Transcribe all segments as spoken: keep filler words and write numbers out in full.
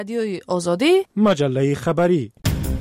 رادیوی آزادی، مجله خبری.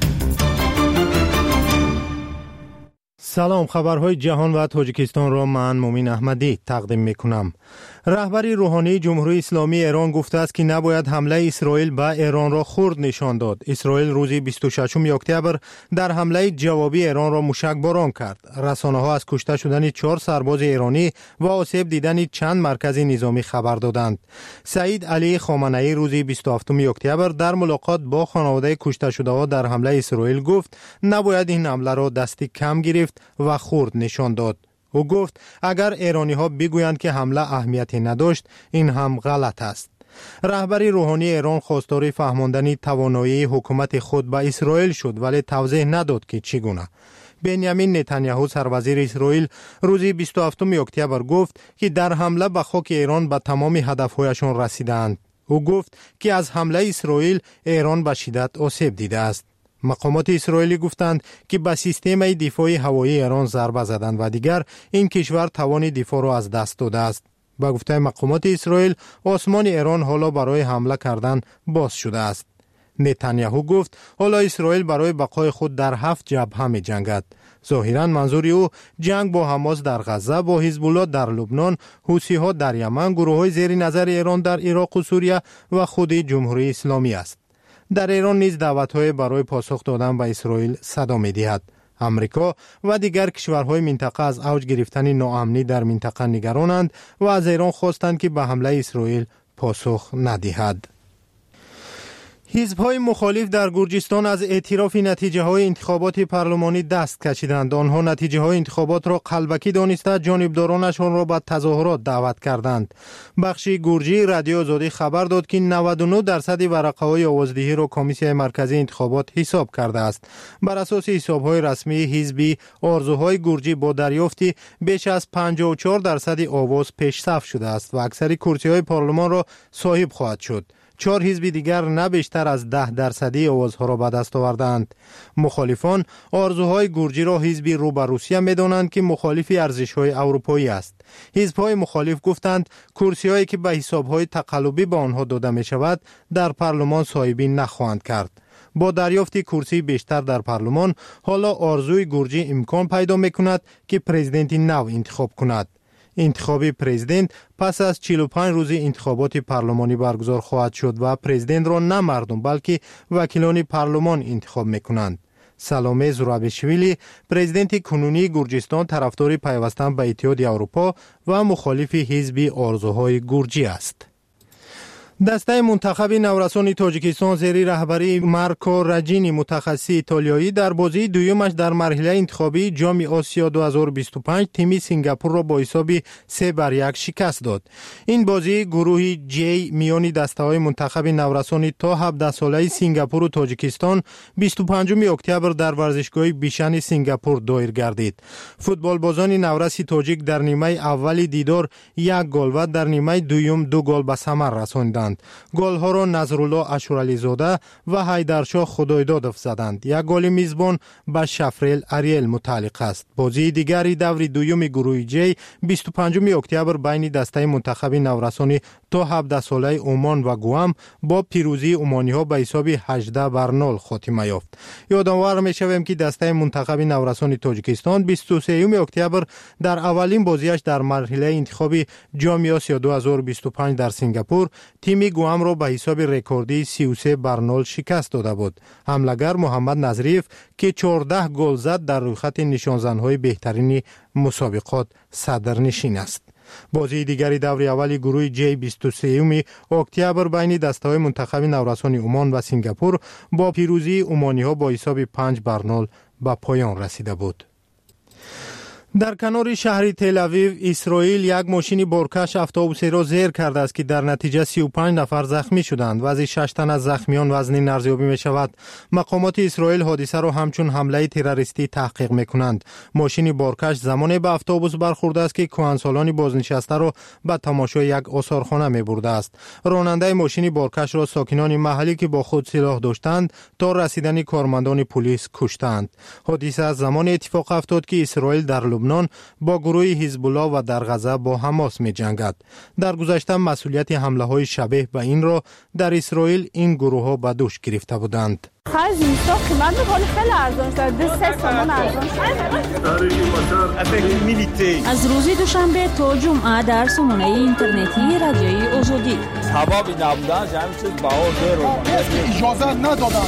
سلام، خبرهای جهان و تاجیکستان را من مومین احمدی تقدیم میکنم. رهبری روحانی جمهوری اسلامی ایران گفته است که نباید حمله اسرائیل به ایران را خرد نشان داد. اسرائیل روز بیست و ششم اکتبر در حمله جوابی ایران را موشک باران کرد. رسانه‌ها از کشته شدن چهار سرباز ایرانی و آسیب دیدن چند مرکز نظامی خبر دادند. سعید علی خامنه‌ای روز بیست و هفتم اکتبر در ملاقات با خانواده کشته شده‌ها در حمله اسرائیل گفت نباید این حمله را دستی کم گرفت و خرد نشان داد. او گفت اگر ایرانی ها بگویند که حمله اهمیتی نداشت، این هم غلط است. رهبری روحانی ایران خواستار فهماندن توانایی حکومت خود به اسرائیل شد، ولی توضیح نداد که چگونه. بنیامین نتانیاهو سروزیر اسرائیل روز بیست و هفتم اکتبر گفت که در حمله به خاک ایران به تمام هدفهایشان رسیدند. او گفت که از حمله اسرائیل ایران به شدت آسیب دیده است. مقامات اسرائیلی گفتند که به سیستم دفاعی هوایی ایران ضربه زدند و دیگر این کشور توان دفاع را از دست داده است. با گفته مقامات اسرائیل، آسمان ایران حالا برای حمله کردن باز شده است. نتانیاهو گفت حالا اسرائیل برای بقای خود در هفت جبهه می جنگد. ظاهراً منظور او جنگ با حماس در غزه، با حزب الله در لبنان، حوثی ها در یمن، گروه های زیر نظر ایران در عراق و سوریه و خود جمهوری اسلامی است. در ایران نیز دعوت‌های برای پاسخ دادن به اسرائیل صدا می‌دهد. امریکا و دیگر کشورهای منطقه از اوج گرفتن ناامنی در منطقه نگرانند و از ایران خواستند که به حمله اسرائیل پاسخ ندهد. حزب‌های مخالف در گرجستان از اعتراف نتیجه‌های انتخابات پارلمانی دست کشیدند. آنها نتیجه‌های انتخابات را قلبکی دانسته جانبدارانشان را به تظاهرات دعوت کردند. بخش گرجی رادیو آزادی خبر داد که نود و نه درصد ورقه‌های آوازدهی را کمیسیون مرکزی انتخابات حساب کرده است. بر اساس حساب‌های رسمی حزبی، آرزوهای گرجی با دریافت بیش از پنجاه و چهار درصد آواز پیش‌صف شده است و اکثر کرسی‌های پارلمان را صاحب خواهد شد. چهار حزب دیگر نه بیشتر از ده درصدی آوازها را به دست آوردند. مخالفان آرزوهای گرجی را حزبی رو به روسیه می‌دانند که مخالف ارزش‌های اروپایی است. حزب‌های مخالف گفتند کرسی‌هایی که به حساب‌های تقلبی به آنها داده می‌شود در پارلمان صاحبی نخواهند کرد. با دریافت کرسی بیشتر در پارلمان، حالا آرزوی گرجی امکان پیدا می‌کند که پرزیدنت نو انتخاب کند. انتخاب پرزیدنت پس از چهل و پنج روز انتخابات پارلمانی برگزار خواهد شد و پرزیدنت را نه مردم بلکه وکیلان پارلمان انتخاب میکنند. سلامه زورابشویلی، پرزیدنت کنونی گرجستان، طرفدار پیوستن به اتحاد اروپا و مخالف حزب آرزوهای گرجی است. دسته منتخب نورسان تاجیکستان زیر رهبری مارکو راجینی متخصص ایتالیایی در بازی دویمش در مرحله انتخابی جام آسیا دو هزار و بیست و پنج تیم سنگاپور را با حساب سه بر یک شکست داد. این بازی گروه جی میان دسته‌های منتخب نورسان تا هفده ساله سنگاپور و تاجیکستان بیست و پنجم اکتبر در ورزشگاه بیشن سنگاپور دایر گردید. فوتبال بازان نورس تاجیک در نیمه اول دیدار یک گل و در نیمه دوم دو گل به ثمر رساندند. گل ها را نظرالله اشورعلی زاده و حیدرشاه خدایدادov زدند. یک گل میزبان به شفریل اریل متعلق است. بازی دیگری دور دوم گروه جی بیست و پنجم اکتبر بین دسته منتخب نورسان تا هفده ساله عمان و گوام با پیروزی عمانی ها به حساب هجده بر صفر خاتمه یافت. یادآور می‌شویم که دسته منتخب نورسان تاجیکستان بیست و سوم اکتبر در اولین بازیش در مرحله انتخابی جام آسیا دو هزار و بیست و پنج در سنگاپور تیم گوام را به حساب رکوردی سی و سه بر صفر شکست داده بود. حمله‌گر محمد نظریف که چهارده گل زد در رویخط نشانزن‌های بهترین مسابقات صدرنشین است. بازی دیگری دور اول گروه جی بیست و سوم اکتبر بین دسته‌های منتخب نورسان عمان و سنگاپور با پیروزی عمانی‌ها با حساب پنج بر صفر به پایان رسیده بود. در کنار شهر تل اویو، اسرائیل یک ماشین بارکش اتوبوسی را زیر کرده است که در نتیجه سی و پنج نفر زخمی شدند و از شش تن از زخمیان وزنی ارزیابی می شود. مقامات اسرائیل حادثه را همچون حمله تروریستی تحقیق می کنند. ماشین بارکش زمانی به اتوبوس برخورده است که کهنسالان بازنشسته را به تماشای یک آثارخانه می برده است. راننده ماشین بارکش را ساکنان محلی که با خود سلاح داشتند تا رسیدن کارمندان پلیس کشتند. حادثه از زمان اتفاق افتاد که اسرائیل در لبنان با گروه حزب الله و در غزه با حماس می جنگد. در گذشته مسئولیت حمله های شبیه به این را در اسرائیل این گروه ها به دوش گرفته بودند. خیلی اینستا قیمت بخوری خیلی ارزان شد. دو سه سامان ارزان شد. از روزی دوشنبه تا جمعه در سامانه اینترنتی رادیوی آزادی. سبب نبودن همین چیز بها زیرو. اجازه ندادن.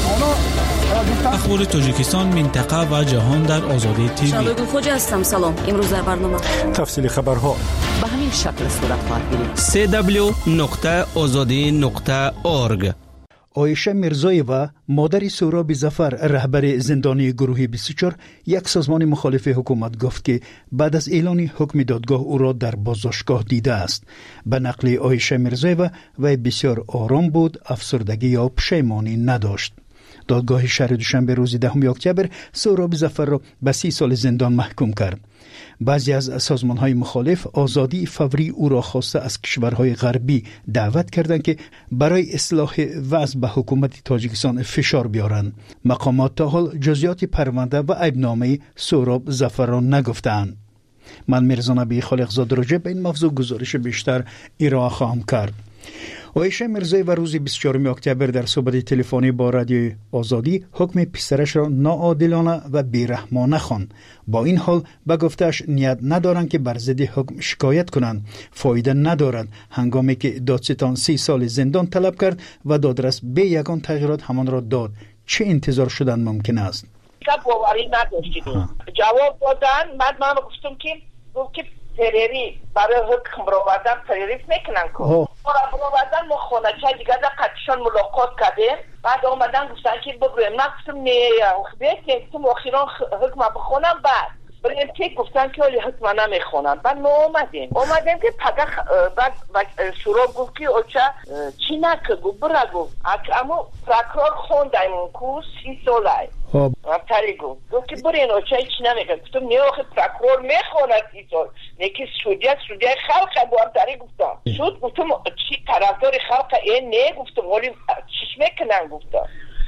اخبار تاجیکستان، منطقه و جهان در آزادی تیوی. شبگو خوجه هستم. سلام. امروز در برنامه تفصیل خبرها به همین شکل صورت خواهد گرفت. سی دبلیو نقطه آزادی نقطه اورگ. عایشه میرزایوا مادر سهراب ظفر رهبر زندانی گروه بیست و چهار یک سازمان مخالف حکومت گفت که بعد از اعلان حکم دادگاه او را در بازداشتگاه دیده است. به نقل عایشه میرزایوا وی بسیار آرام بود، افسردگی یا پشیمانی نداشت. دادگاه شهر دوشنبه روز دهم اکتبر سهراب ظفر را به سی سال زندان محکوم کرد. بعضی از سازمان‌های مخالف آزادی فوری او را خواسته از کشورهای غربی دعوت کردند که برای اصلاح وضع به حکومت تاجیکستان فشار بیارند. مقامات تا حال جزئیات پرونده و عیبنامه سهراب ظفر را نگفتند. من میرزا نبی خالقزاده راجع به این موضوع گزارش بیشتر ارائه خواهم کرد. عایشه میرزایی و روز بیست و چهارم اکتبر در صحبت تلفنی با رادیو آزادی حکم پسرش را ناعادلانه و بیرحمانه خواند. با این حال به گفتش نیت ندارند که بر ضد حکم شکایت کنند. فایده ندارد. هنگامی که دادستان سی سال زندان طلب کرد و دادرس به یگان تغییرات همان را داد، چه انتظار شدن ممکن است؟ باوری نداشتید. جواب دادن. بعد من گفتم که گفت که تروری برای حکم رو بردن تروریف میکنن که ما رو بردن ما خونه چه دیگه در قدشان ملاقات کردیم. بعد آمدن گفتن که بگویم. من گفتم نه بیت که گفتم اخیران حکم بخونم. بعد بریم که گفتن که ولی حکم نمیخونن. بعد ما آمدیم آمدیم که پگه بعد شروع گفت که اوچه چی نکه گفت برا گفت اما پرکرار خوندیم اون که سی ساله تری گفت گفت که برین اوچه چی نمیگه. گفتم نه آخه پرکرار میخونه سی سال نه که سودیه سودیه خلقه بو هم تری گفتم سود گفتم چی طرفدار خلقه این نه گفتم ولی چیش میکنن گفتم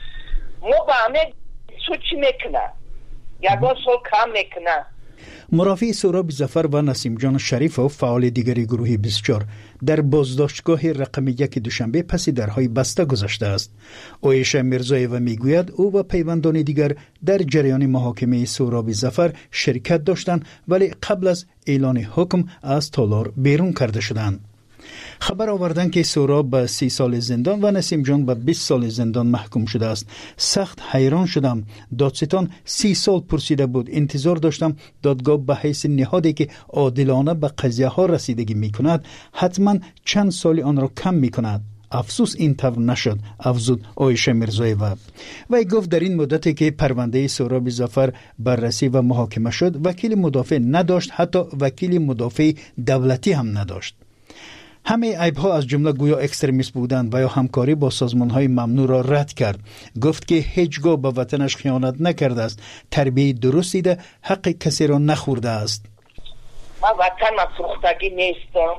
ما با همه سود چی میکنن یگان سال کم میکنه. مرافع سهراب ظفر و نسیم جان شریفوف فعال دیگری گروه بیست و چهار در بازداشتگاه رقم یک دوشنبه پس درهای بسته گذاشته است. عایشه میرزایوا میگوید او و پیوندان دیگر در جریان محاکمه سهراب ظفر شرکت داشتند ولی قبل از اعلان حکم از تالار بیرون کرده شدند. خبر آوردن که سهراب به سی سال زندان و نسیم جان به بیست سال زندان محکوم شده است. سخت حیران شدم. دادستان سی سال پرسیده بود. انتظار داشتم دادگاه به حیث نهادی که عادلانه به قضیه ها رسیدگی می کند حتما چند سالی آن را کم می کند. افسوس این طور نشد، افزود عایشه میرزایوا. وی گفت در این مدتی که پرونده سهراب ظفر بررسی و محاکمه شد وکیل مدافع نداشت، حتی وکیل مدافع دولتی هم نداشت. همه عیب‌ها از جمله گویا اکستریمیست بودند و یا همکاری با سازمان‌های ممنوع را رد کرد. گفت که هیچگاه به وطنش خیانت نکرده است، تربیت درستی ده، حق کسی را نخورده است. من وطن من فروختگی نیستم.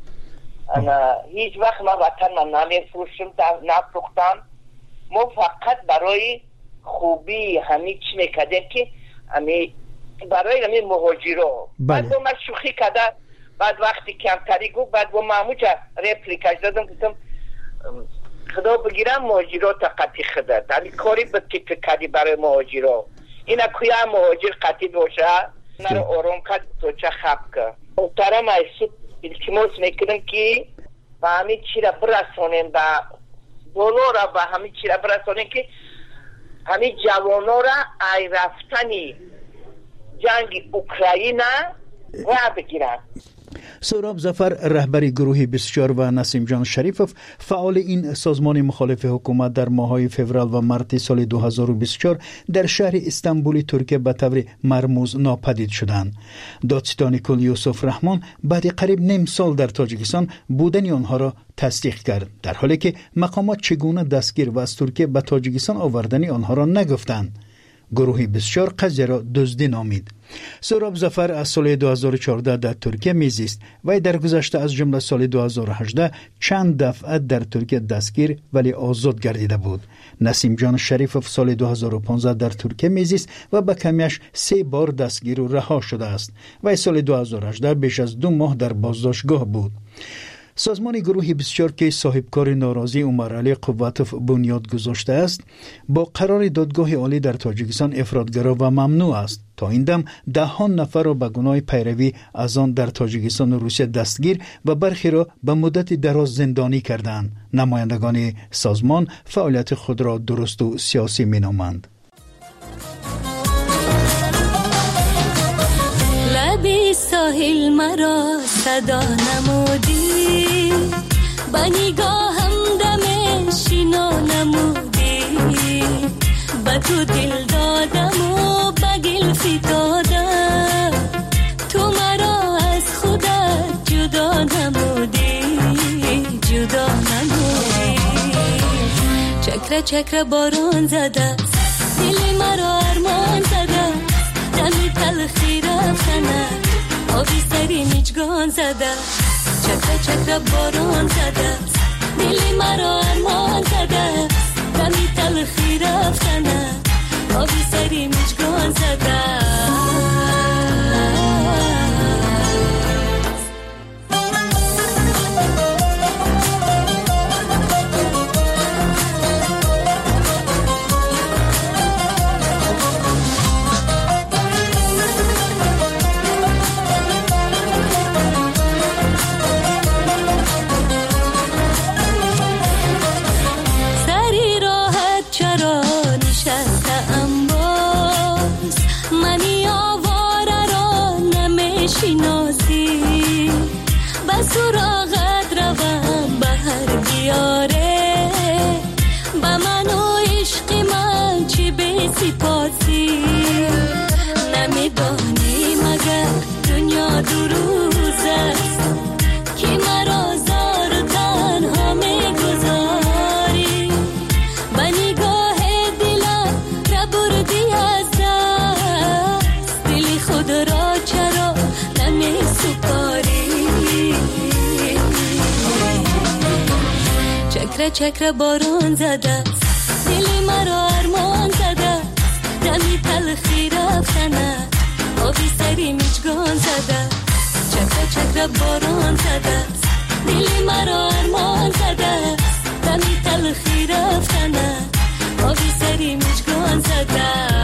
انا هیچ وقت من وطن من نمیفروشم، نفروختم. ما فقط برای خوبی همین چی میکردیم که همین برای همین مهاجرا. بعد با من شوخی کرده. بعد وقتی کمتری گفت بعد با محمود رپلیکاش دادم گفتم خدا بگیرم مهاجرات قطعی خدر دلی کاری به تیپ کردی برای مهاجرات اینا کویا مهاجر قطعی باشه نرو آرام کرد تو چه خب که محترم ایسو التماس میکنم که با همین چی را برسانیم با دولار با همین چی را برسانیم که همین جوانا را ای رفتنی جنگ اوکراین و بگیرن. سهراب ظفر رهبر گروه بیست و چهار و نسیم جان شریفوف فعال این سازمان مخالف حکومت در ماه‌های فوریه و مارس سال دو هزار و بیست و چهار در شهر استانبول ترکیه به طور مرموز ناپدید شدند. دادستان کل یوسف رحمان بعد قریب نیم سال در تاجیکستان بودن آنها را تصدیق کرد، در حالی که مقامات چگونه دستگیر و از ترکیه به تاجیکستان آوردن آنها را نگفتند. گروه بیست و چهار قضیه را دزدی نامید. سهراب ظفر از سال دو هزار و چهارده در ترکیه میزیست و در گذشته از جمله سال دو هزار و هجده چند دفعه در ترکیه دستگیر ولی آزاد گردیده بود. نسیم جان شریفوف سال دو هزار و پانزده در ترکیه میزیست و به کمیش سه بار دستگیر و رها شده است و سال دو هزار و هجده بیش از دو ماه در بازداشتگاه بود. سازمان گروه بیست و چهار که صاحبکار ناراضی عمر علی قوتوف بنیاد گذاشته است با قرار دادگاه عالی در تاجیکستان افراطگرا و ممنوع است. تا این دم دهان نفر را به گناه پیروی از آن در تاجیکستان و روسیه دستگیر و برخی را به مدت دراز زندانی کردند. نمایندگان سازمان فعالیت خود را درست و سیاسی مینامند. لبی ساحل مرا صدا نمودی، با نگاهم دم شینا نمودی، با تو دل دادم و با گل فتادم، تو مرا از خودت جدا نمودی، جدا نمودی. چکره چکره باران زده، دل مرا ارمان زده، دمی تلخی رفتنه، آبی سری میچگان زده، چکره چکره باران زده، دل مرا ارمان زده، دمی تلخی رفتنه، آبی سری میچگان زده. سراغت روم به هر بیاره، با من و عشق من چی بسی پاسی، نمیدانی مگر دنیا دو روز است که مرا زار و تنها میگذاری، با نگاه دلم را بردی از دست، دلی خود را چرا نمی سپاری. چکره چکره باران زده، دل مرا ارمان زده، دمی تلخی رفتنه، آبی سری میچگان زده، چکره چکره باران زده، دل مرا ارمان زده، دمی تلخی رفتنه، آبی سری میچگان زده.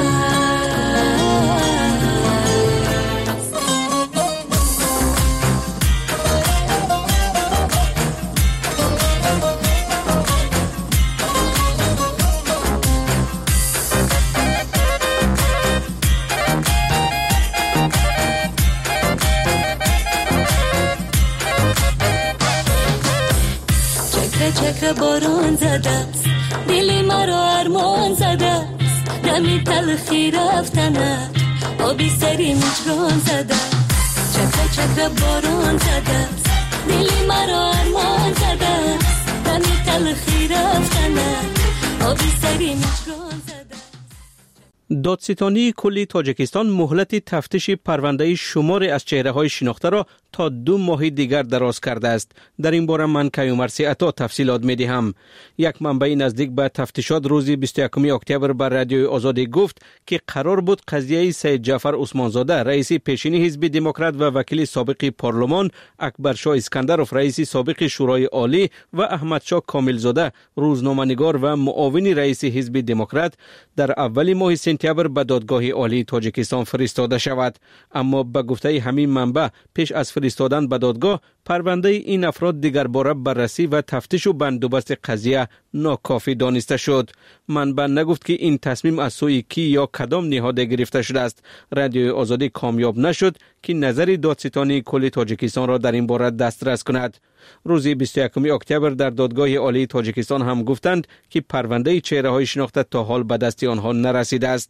چکره باران زده، دل مرا ارمان زده، دمی تلخی رفتنه، آبی سری میچگان زده، چکره چکره باران زده، دل مرا ارمان زده، دمی تلخی رفتنه، آبی سری میچگان زده. دادستانی کلی تاجیکستان مهلت تفتیش پرونده شماری از چهره‌های شناخته را تا دو ماه دیگر دراز کرده است. در این باره من کیومرثی عطا تفصیلات می‌دهم. یک منبع نزدیک به تفتیشات روز بیست و یکم اکتبر بر رادیوی آزادی گفت که قرار بود قضیه سید جعفر عثمانزاده رئیس پیشین حزب دموکرات و وکیل سابق پارلمان، اکبرشاه اسکندروف رئیس سابق شورای عالی و احمدشاه کاملزاده روزنامه‌نگار و معاون رئیس حزب دموکرات در اول ماه سپتامبر به دادگاه عالی تاجیکستان فرستاده شود. اما به گفته همین منبع پیش از فرستادن به دادگاه پرونده این افراد دیگر باره بررسی و تفتیش و بندوبست قضیه ناکافی دانسته شد. منبع نگفت که این تصمیم از سوی کی یا کدام نهاد گرفته شده است. رادیوی آزادی کامیاب نشد که نظر دادستانی کل تاجیکستان را در این باره دسترس کند. روز بیست و یکم اکتبر در دادگاه عالی تاجیکستان هم گفتند که پرونده چهره‌های شناخته تا حال به دست آنها نرسیده است.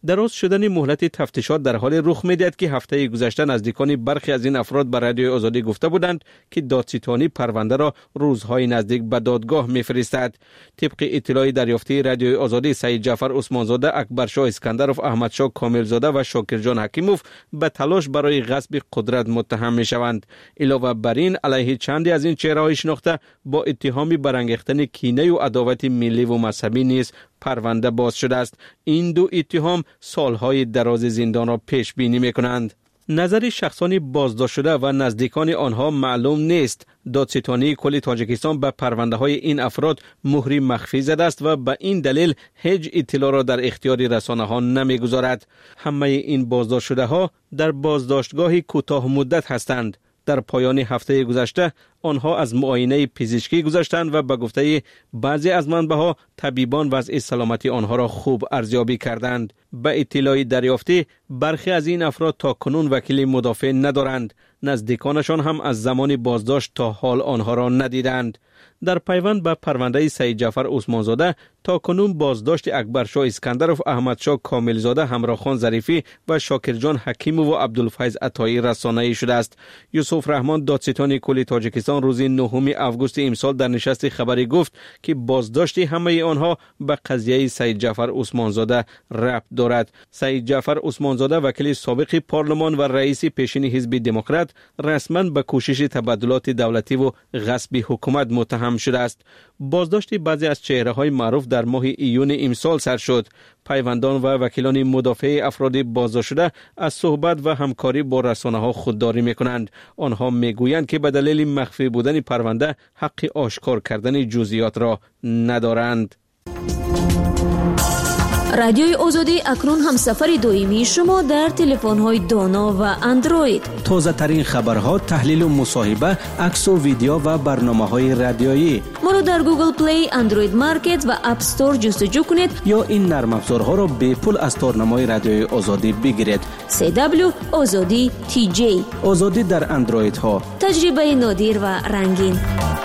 دراز شدن مهلت تفتیشات در حال رخ می‌دهد که هفته گذشته نزدیکان برخی از این افراد به رادیوی آزادی گفته بودند که دادستانی پرونده را روزهای نزدیک به دادگاه می‌فرستد. طبق اطلاع دریافتی رادیوی آزادی، سید جعفر عثمانزاده، اکبرشاه اسکندرов، احمدشاه کاملزاده و شاکرجان حکیموف به تلاش برای غصب قدرت متهم می‌شوند. علاوه بر این علیه چندی از این چهره‌های شناخته با اتهامی برانگیختن کینه و عداوت ملی و مذهبی نیز پرونده باز شده است. این دو اتهام سالهای دراز زندان را پیش بینی می‌کنند. نظر شخصانی بازداشت شده و نزدیکان آنها معلوم نیست. دادستانی کل تاجیکستان به پرونده های این افراد مهری مخفی زده است و به این دلیل هیچ اطلاع را در اختیار رسانه ها نمیگذارد. همه این بازداشت شده ها در بازداشتگاه کوتاه مدت هستند. در پایان هفته گذشته آنها از معاینه پزشکی گذشتند و به گفته بعضی از منبع‌ها طبیبان وضع سلامتی آنها را خوب ارزیابی کردند. به اطلاع دریافتی برخی از این افراد تا کنون وکیل مدافع ندارند. نزدیکانشان هم از زمان بازداشت تا حال آنها را ندیدند. در پیوند به پرونده سید جعفر عثمانزاده تا کنون بازداشت اکبرشاه اسکندرov، احمدشاه کاملزاده، همراخان ظریفی و شاکرجان حکیمو و عبدالفیض عطایی رسانه‌ای شده است. یوسف رحمان، دادستان کل تاجیکستان، روز نهم آگوست امسال در نشست خبری گفت که بازداشت همه آنها به قضیه سید جعفر عثمانزاده ربط دارد. سید جعفر عثمانزاده، وکیل سابق پارلمان و رئیس پیشین حزب دموکرات، رسما به کوشش تبادلات دولتی و غصب حکومت متهم شده است. بازداشت بعضی از چهره‌های معروف در ماه ایون امسال سر شد. پیوندان و وکیلان مدافع افراد بازداشت شده از صحبت و همکاری با رسانه‌ها خودداری می‌کنند. آنها می‌گویند که به دلیل مخفی بودن پرونده حق آشکار کردن جزئیات را ندارند. رادیوی آزادی اکنون هم سفر دائمی شما در تلفن‌های دانا و اندروید. تازه ترین خبرها، تحلیل و مصاحبه، عکس و ویدیو و برنامه‌های رادیویی. ما را در گوگل پلی، اندروید مارکت و اپ استور جستجو کنید یا این نرم افزارها را به پول از تارنمای رادیوی آزادی بگیرید. سی دبلیو آزادی تی جی. آزادی در اندروید ها. تجربه نادر و رنگین.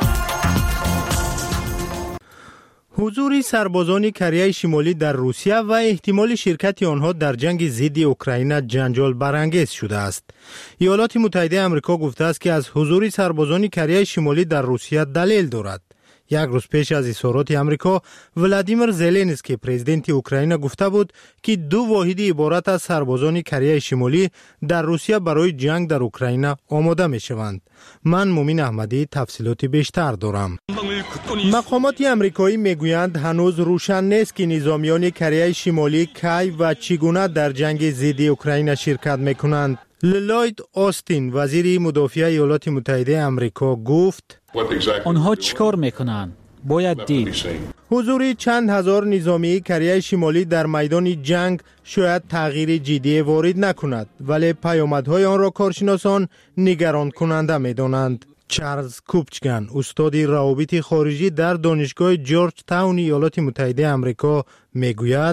حضور سربازان کره شمالی در روسیه و احتمال شرکت آنها در جنگ ضد اوکراین جنجال برانگیز شده است. ایالات متحده آمریکا گفته است که از حضور سربازان کره شمالی در روسیه دلیل دارد. یک روز پیش از اظهارات آمریکا، ولادیمیر زلنسکی پرزیدنت اوکراین گفته بود که دو واحد عبارت از سربازان کره شمالی در روسیه برای جنگ در اوکراین آماده می شوند. من مومین احمدی تفصیلات بیشتر دارم. مقامات آمریکایی میگویند هنوز روشن نیست که نظامیان کره شمالی کی و چگونه در جنگ ضد اوکراین شرکت میکنند. للوید آستین، وزیر مدافع ایالات متحده آمریکا، گفت آنها چیکار میکنند؟ باید دید. حضور چند هزار نظامی کره شمالی در میدان جنگ شاید تغییر جدی وارد نکند، ولی پیامدهای آن را کارشناسان نگران کننده میدانند. چارلز کوپچگن، استاد روابط خارجی در دانشگاه جورج تاون ایالات متحده آمریکا، میگوید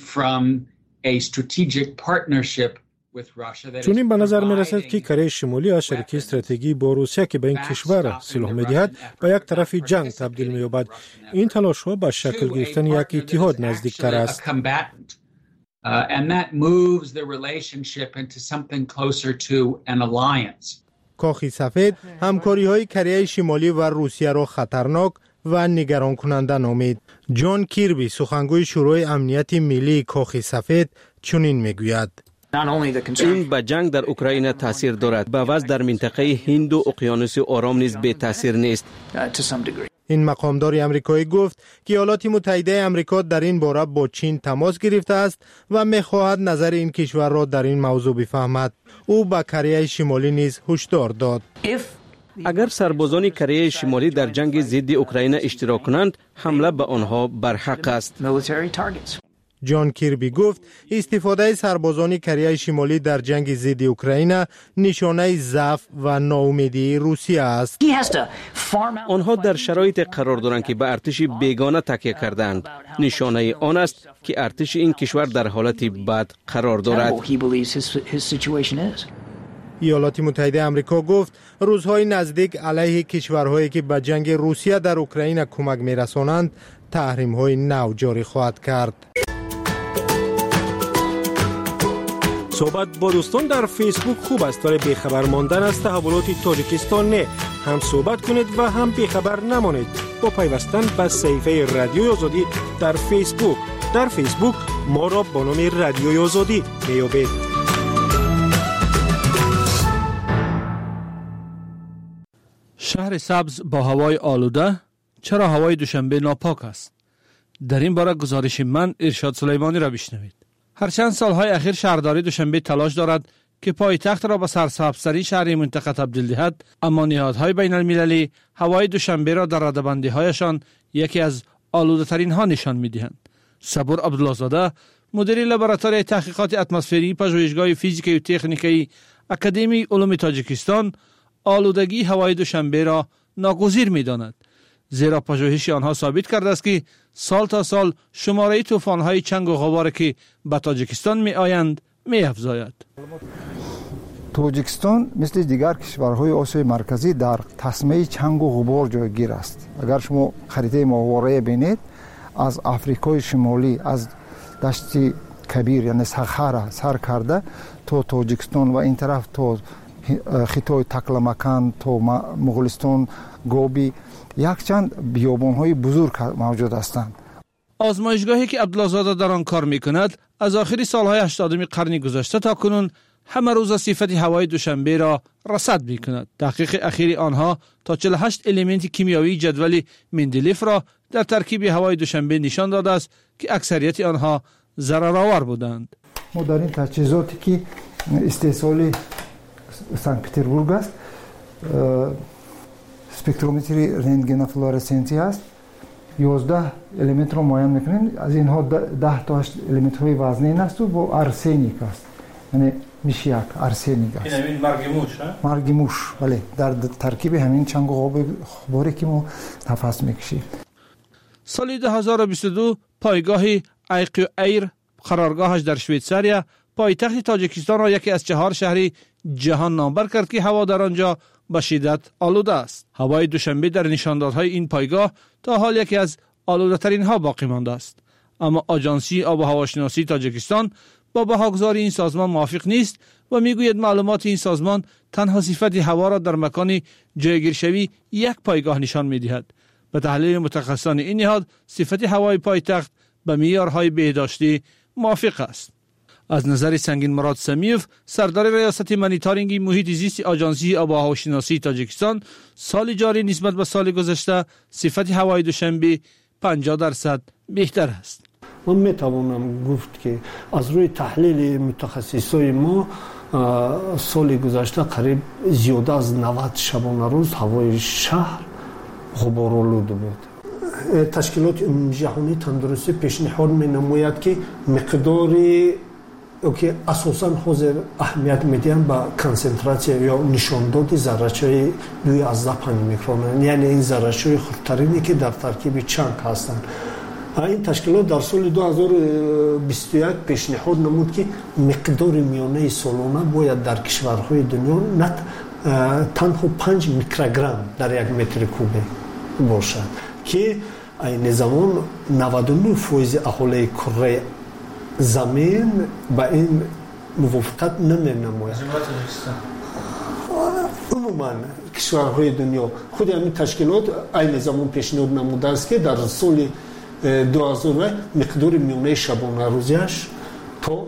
چون این به نظر می رسد که کره شمالی از شریک استراتژی با روسیه که به این کشور سلاح می دهد به یک طرف جنگ تبدیل می یابد. این تلاش ها به شکل گرفتن یک اتحاد نزدیک تر است. کاخ سفید همکاری های کره شمالی و روسیه را خطرناک و نگران کننده نامید. جان کیربی، سخنگوی شورای امنیت ملی کاخ سفید، چنین میگوید: این به جنگ در اوکراین تاثیر دارد، به وضع در منطقه هند و اقیانوس آرام نیز بی تاثیر نیست. این مقامدار آمریکایی گفت که ایالات متحده آمریکا در این باره با چین تماس گرفته است و می‌خواهد نظر این کشور را در این موضوع بفهمد. او به کره شمالی نیز هشدار داد: اگر سربازان کره شمالی در جنگ ضد اوکراین اشتراک کنند، حمله به آنها برحق است. جان کیربی گفت استفاده سربازان کره شمالی در جنگ ضد اوکراین نشانه ضعف و ناامیدی روسیه است. آنها در شرایط قرار دارند که به ارتش بیگانه تکیه کردند. نشانه آن است که ارتش این کشور در حالت بد قرار دارد. ایالات متحده آمریکا گفت روزهای نزدیک علیه کشورهایی که به جنگ روسیه در اوکراین کمک می‌رسانند تحریم‌های نو جاری خواهد کرد. صحبت با دوستان در فیسبوک خوب است ولی بیخبر ماندن از تحولات تاجیکستان نه. هم صحبت کنید و هم بیخبر نمانید با پیوستن به صفحه رادیوی آزادی در فیسبوک. در فیسبوک ما را با نام رادیوی آزادی میابید. شهر سبز با هوای آلوده، چرا هوای دوشنبه ناپاک است؟ در این باره گزارش من ارشاد سلیمانی را بشنوید. هر چند سالهای اخیر شهرداری دوشنبه تلاش دارد که پایتخت را به سرسبزترین شهر منطقه تبدیل دهد، اما نهادهای بین المللی هوای دوشنبه را در ردبندی هایشان یکی از آلوده ترین ها نشان می دهند. صبور عبدالله زاده، مدیر لابراتوری تحقیقات اتمسفری پژوهشگاه فیزیکی و تکنیکی اکادمی علوم تاجیکستان، آلودگی هوای دوشنبه را ناگزیر می داند. زیرا پژوهش آنها ثابت کرده است که سال تا سال شماره طوفان‌های چنگ و غبار که به تاجیکستان می آیند می افزاید. تاجیکستان مثل دیگر کشورهای آسیای مرکزی در تسمه چنگ و غبار جایگیر است. اگر شما خریطه ماهواره بینید، از آفریقای شمالی از دشت کبیر یعنی صخره سر کرده تا تاجیکستان و این طرف تا خطای تکلمکان تا مغولستان گوبی یک چند بیابان‌های بزرگ موجود هستند. آزمایشگاهی که عبدالله زاده در آن کار می‌کند از آخر سال‌های هشتادم قرن گذشته تا کنون همه روز صفت هوای دوشنبه را رصد می‌کند. تحقیق اخیر آنها تا چهل و هشت الیمنت کیمیایی جدول مندلیف را در ترکیب هوای دوشنبه نشان داده است که اکثریت آنها ضررآور بودند. ما در این تجهیزاتی که استحصال سنت پتربورگ است، اسپکترومتری رنتگن فلورسنسی است، یازده الیمنت را معاین میکنیم. از اینها ده تا هشت الیمنت های وزنین است و با ارسنیک است، یعنی میشه یک ارسنیک است. این همین مرگ موش ها؟ مرگ موش، بله، در ترکیب همین چنگ و غباری که ما نفس میکشیم. سال دو هزار و بیست و دو پایگاه ایقیو ایر قرارگاهش در شویتزاریا پایتخت تاجیکستان را یکی از چهار شهر جهان نامبر کرد که هوا در آنجا به شدت آلوده است. هوای دوشنبه در نشاندادهای این پایگاه تا حال یکی از آلوده ترین ها باقی مانده است. اما آژانسی آب و هواشناسی تاجیکستان با بهاگذاری این سازمان موافق نیست و میگوید معلومات این سازمان تنها صفت هوا را در مکان جایگیرشوی یک پایگاه نشان میدهد. به تحلیل متخصصان این نهاد صفت هوای پایتخت به معیارهای بهداشتی موافق است. از نظر سنگین مراد سمیوف، سردار ریاست مانیتورینگ محیط زیست آژانسی آب و هواشناسی تاجیکستان، سال جاری نسبت به سال گذشته صفت هوای دوشنبه پنجاه درصد بهتر است. من میتوانم گفت که از روی تحلیل متخصصای ما سال گذشته قریب زیاده از نود شبانه روز هوای شهر غبارآلود بود. تشکیلات جهانی تندرستی پیشنهاد می‌نماید که مقداری که اساساً حاضر اهمیت میدن به کنسنتراسیون یا نشانداد ذره‌های دوی از پنج میکرون، یعنی این ذره‌های خطرینی که در ترکیب چنگ هستند. این تشکیلات در سال دو هزار و بیست و یک پیشنهاد نمود که مقدار میانه سالانه باید در کشورهای دنیا نت تنها پنج میکروگرم در یک متر کوبه باشد که این زمان نود و نه درصد اهالی کره زمین با این موافقت نمی-نماید. عموما کشورهای دنیا خود همین تشکیلات این زمان پیشنهاد نموده است که در سال دو هزار مقدار میانه شبانه روزیش تا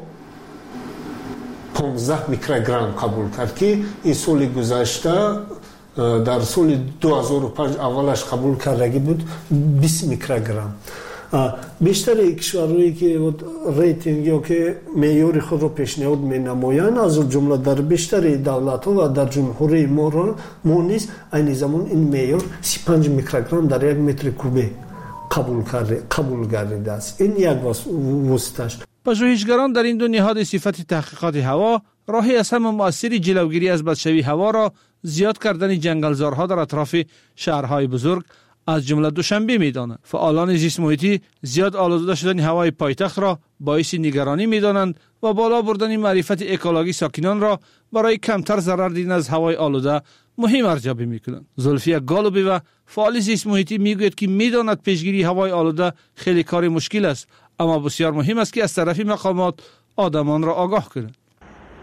پانزده میکروگرم قبول کرد که این سال گذشته در سال دو هزار و پنج اولش قبول کردگی بود بیست میکروگرم. بیشتر کشورهایی که ریتینگ یا که معیار خود را پیشنهاد می‌نمایند از جمله در بیشتر دولت‌ها و در جمهوری ما را ما نیز این زمان این معیار سی و پنج میکروگرم در یک متر کوبه قبول کرده قبول گردیده است. این یک واسطه‌اش. پژوهشگران در این دو نهاد صفت تحقیقات هوا راهی از همه مؤثر جلوگیری از بدشوی هوا را زیاد کردن جنگلزارها در اطراف شهرهای بزرگ از جمله دوشنبه می‌دانند. فعالان زیست محیطی زیاد آلوده شدن هوای پایتخت را باعث نگرانی می‌دانند و بالا بردن معرفت اکولوژی ساکنان را برای کمتر ضرر دیدن از هوای آلوده مهم ارزیابی می‌کنند. زلفیه گالوبی و فعال زیست محیطی می‌گوید که می‌داند پیشگیری هوای آلوده خیلی کار مشکل است، اما بسیار مهم است که از طرف مقامات آدمان را آگاه کنند.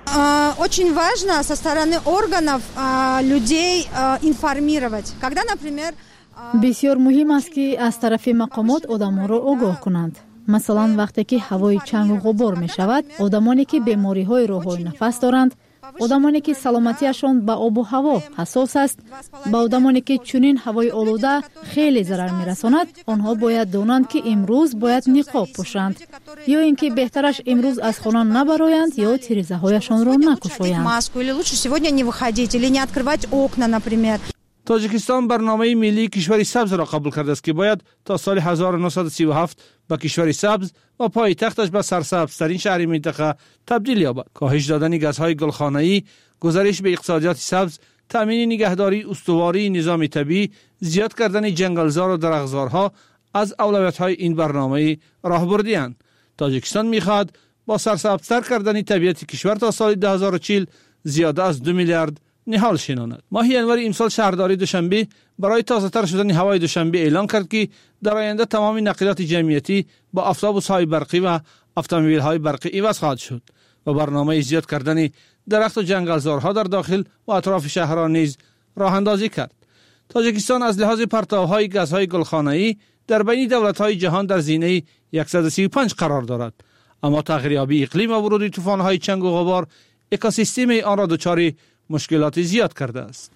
Очень важно со стороны органов людей информировать. Когда, например, بسیار مهم است که از طرف مقامات آدم‌ها را آگاه کنند. مثلا وقتی که هوای چنگ و غبار می شود، آدمانی که بیماری‌های راه‌های نفس دارند، آدمانی که سلامتیشان به آب و هوا حساس است، با آدمانی که چنین هوای آلوده خیلی ضرر می‌رساند، آنها باید دانند که امروز باید نقاب پوشند یا اینکه بهترش امروز از خانه نبرایند یا تیره‌هایشان را نکشایند. маску или лучше сегодня не выходить или не открывать окна, например. تاجیکستان برنامه ملی کشوری سبز را قبول کرده است که باید تا سال هزار و نهصد و سی و هفت به کشوری سبز و پایتختش به سرسبزترین شهر منطقه تبدیل یابد. کاهش دادن گازهای گلخانه‌ای، گذارش به اقتصادیات سبز، تامین نگهداری استواری نظام طبیعی، زیاد کردن جنگلزار و درختزارها از اولویت‌های این برنامه راهبردی‌اند. تاجیکستان می‌خواهد با سرسبزتر کردن طبیعت کشور تا سال دو هزار و چهل زیاده از دو میلیارد نهال شناند. ماه ینوری امسال شهرداری دوشنبه برای تازه‌تر شدن هوای دوشنبه اعلان کرد که در آینده تمام نقلیات جمعیتی با اتوبوس‌های برقی و اتومبیل‌های برقی عوض خواهد شد و برنامه زیاد کردن درخت و جنگلزارها در داخل و اطراف شهرها نیز راه اندازی کرد. تاجیکستان از لحاظ پرتاب‌های گازهای گلخانه‌ای در بین دولت‌های جهان در زینه صد و سی و پنج قرار دارد، اما تغییریابی اقلیم و ورود طوفان‌های چنگ و غبار اکوسیستم آن را دچار مشکلات زیاد کرده است.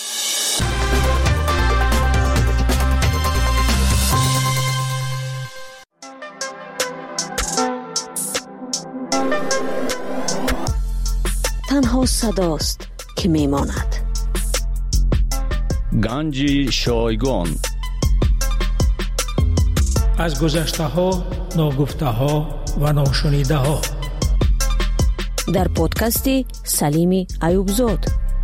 تنها صداست که میماند. گنج شایگان. از گذشته ها، ناگفته ها و ناشنیده ها. در پادکستی سلیمی ایوبزاد.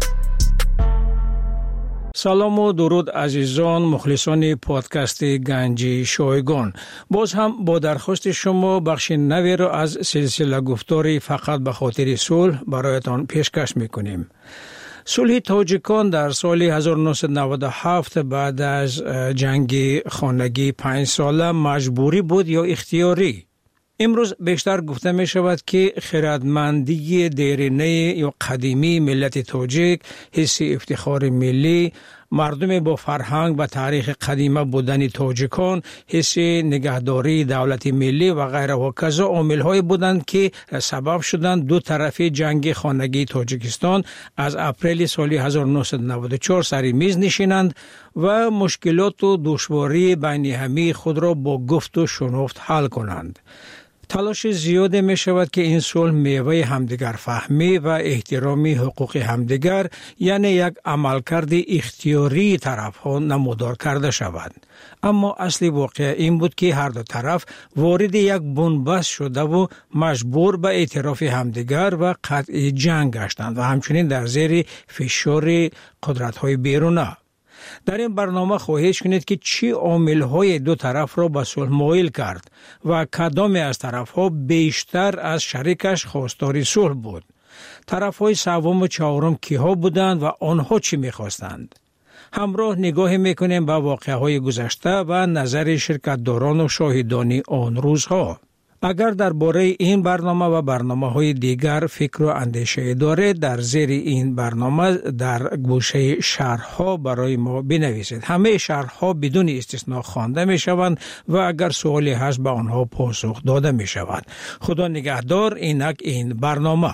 سلام و درود عزیزان مخلصان پادکست گنج شایگان. باز هم با درخواست شما بخش نوی را از سلسله گفتاری فقط به خاطر صلح برایتان پیشکش میکنیم. صلح تاجیکان در سال هزار و نهصد و نود و هفت بعد از جنگ خانگی پنج ساله مجبوری بود یا اختیاری؟ امروز بیشتر گفته می شود که خردمندی دیرینه یا قدیمی ملت تاجیک، حس افتخار ملی، مردم با فرهنگ و تاریخ قدیمه بودن تاجیکان، حس نگهداری دولت ملی و غیره و کذا عامل‌های بودند که سبب شدند دو طرف جنگ خانگی تاجیکستان از اپریل سال هزار و نهصد و نود و چهار سر میز نشینند و مشکلات و دشواری بین همه خود را با گفت و شنفت حل کنند. تلاش زیاده می شود که این صلح میوه همدیگر فهمی و احترامی حقوق همدیگر، یعنی یک عملکرد اختیاری طرف ها نمودار کرده شود. اما اصلی واقع این بود که هر دو طرف وارد یک بنبست شده و مجبور به اعتراف همدیگر و قطع جنگ گشتند و همچنین در زیر فشار قدرت های بیرونه. در این برنامه خواهید شنید که چی عامل‌های دو طرف را به صلح مایل کرد و کدام از طرف‌ها بیشتر از شریکش خواستار صلح بود. طرف‌های سوم و چهارم کیها بودند و آنها چی می‌خواستند؟ همراه نگاه می‌کنیم به واقعه‌های گذشته و نظر شرکت‌داران و شاهدان آن روزها. اگر درباره این برنامه و برنامه‌های دیگر فکر و اندیشه دارید، در زیر این برنامه در گوشه شرح‌ها برای ما بنویسید. همه شرح‌ها بدون استثناء خوانده می‌شوند و اگر سوالی هست به آنها پاسخ داده می‌شود. خدا نگهدار. اینک این برنامه.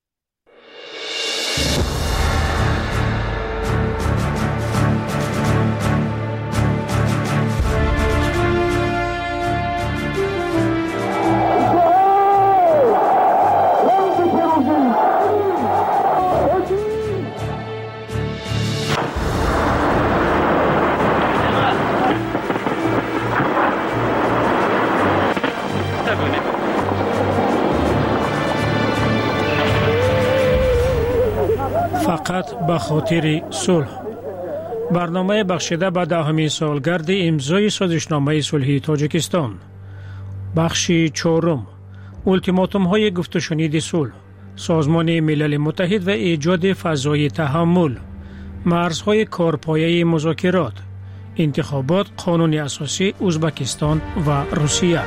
فقط به خاطر صلح. برنامه بخشیده به دهمین سالگرد امضای سازشنامه صلحی تاجیکستان. بخش چهارم. التیماتوم های گفت و شنید صلح. سازمان ملل متحد و ایجاد فضای تحمل. مرزهای کارپایه مذاکرات. انتخابات قانون اساسی ازبکستان و روسیه.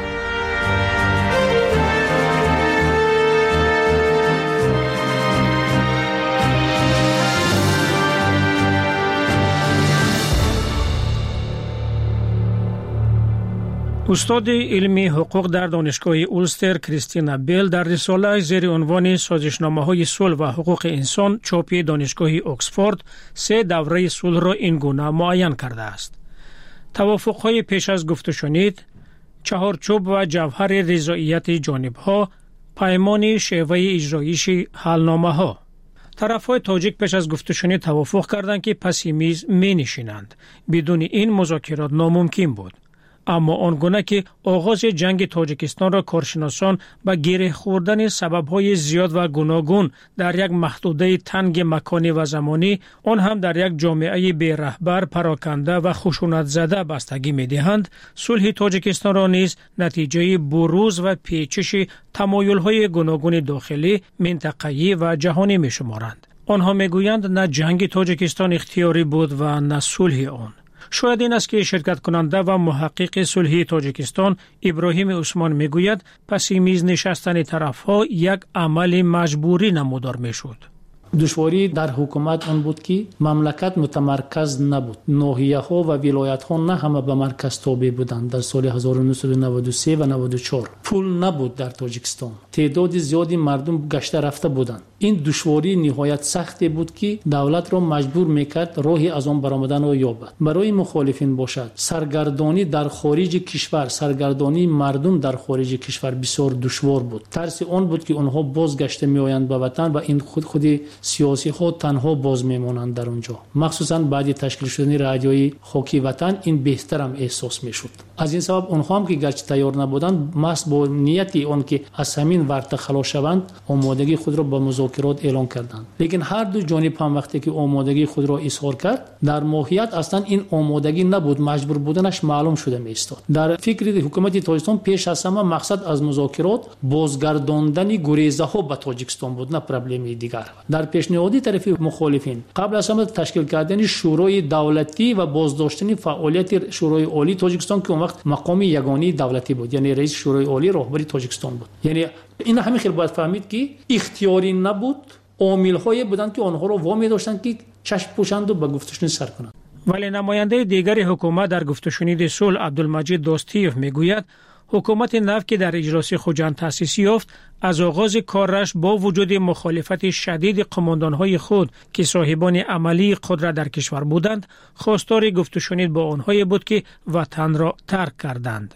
استاد علمی حقوق در دانشگاه اولستر کریستینا بیل در رساله زیر عنوان سازشنامه‌های صلح و حقوق انسان چاپی دانشگاه اکسفورد سه دوره صلح را این گونه معین کرده است. توافق‌های پیش از گفته شنید، چهارچوب و جوهر رضایت جانب‌ها، پیمان شیوه اجرایش حلنامه‌ها. طرف‌های تاجیک پیش از گفته شنید توافق کردند که پس میز می‌نشینند. بدون این مذاکرات ناممکن بود. اما آنگونه که آغاز جنگ تاجیکستان را کارشناسان به گره خوردن سبب‌های زیاد و گوناگون در یک محدوده تنگ مکانی و زمانی، آن هم در یک جامعه بی رهبر، پراکنده و خشونت زده بستگی می‌دهند، صلح تاجیکستان را نیز نتیجه بروز و پیچش تمایل‌های گوناگون داخلی، منطقه‌ای و جهانی می‌شمارند. آنها می‌گویند نه جنگ تاجیکستان اختیاری بود و نه صلح آن. شاید این است که شرکت کننده و محقق صلحی تاجیکستان ابراهیم عثمان میگوید پس میز نشستن طرفها یک عمل مجبوری نمودار میشد. دشواری در حکومت آن بود که مملکت متمرکز نبود. ناحیه ها و ولایت ها نه همه به مرکز تابع بودند. در سال هزار و نهصد و نود و سه و نود و چهار پول نبود در تاجیکستان. تعداد زیادی مردم گشته رفته بودند. این دشواری نهایت سختی بود که دولت را مجبور میکرد راهی از آن برآمدن را یابد. برای مخالفین باشد سرگردانی در خارج کشور، سرگردانی مردم در خارج کشور بسیار دشوار بود. ترس آن بود که آنها بازگشته میآیند به وطن و این خود خودی سیاسی ها تنها باز میمانند در اونجا. مخصوصا بعد تشکیل شدن رادیوی خاکی وطن این بهتر هم احساس میشد. از این سبب آنها هم که گرچه تیار نبودند، محض با نیتی آن که از همین ورطه خلاص شوند آمادگی خود را به مذاکرات اعلان کردند. لیکن هر دو جانب هم وقتی که آمادگی خود را اظهار کرد، در ماهیت اصلا این آمادگی نبود، مجبور بودنش معلوم شده میستاد. در فکر حکومت تاجیکستان پیش از همه مقصد از مذاکرات بازگرداندن گریزه ها به تاجیکستان بود، نه پرابلمی دیگر. در پیشنهادی طرف مخالفین قبل از همه تشکیل کردن شورای دولتی و بازداشتن فعالیت شورای عالی تاجیکستان که اون وقت مقام یگانه دولتی بود، یعنی رئیس شورای عالی رهبری تاجیکستان بود. یعنی این همین خیلی باید فهمید که اختیاری نبود، عامل‌های بودند که آنها را وامی داشتند که چشم پوشند و به گفتشنی سر کنند. ولی نماینده دیگر حکومت در گفتشنید صلح عبدالمجید داستیف میگوید حکومت نو که در اجلاس خوجند تأسیس یافت از آغاز کارش با وجود مخالفت شدید قماندانهای خود که صاحبان عملی قدرت در کشور بودند، خواستار گفتشنید با آنهایی بود که وطن را ترک کردند.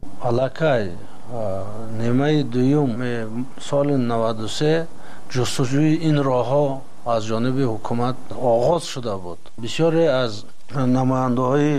علاقه نیمه دوم سال نود و سه جستجوی این راه ها از جانب حکومت آغاز شده بود. بسیاری از نماینده های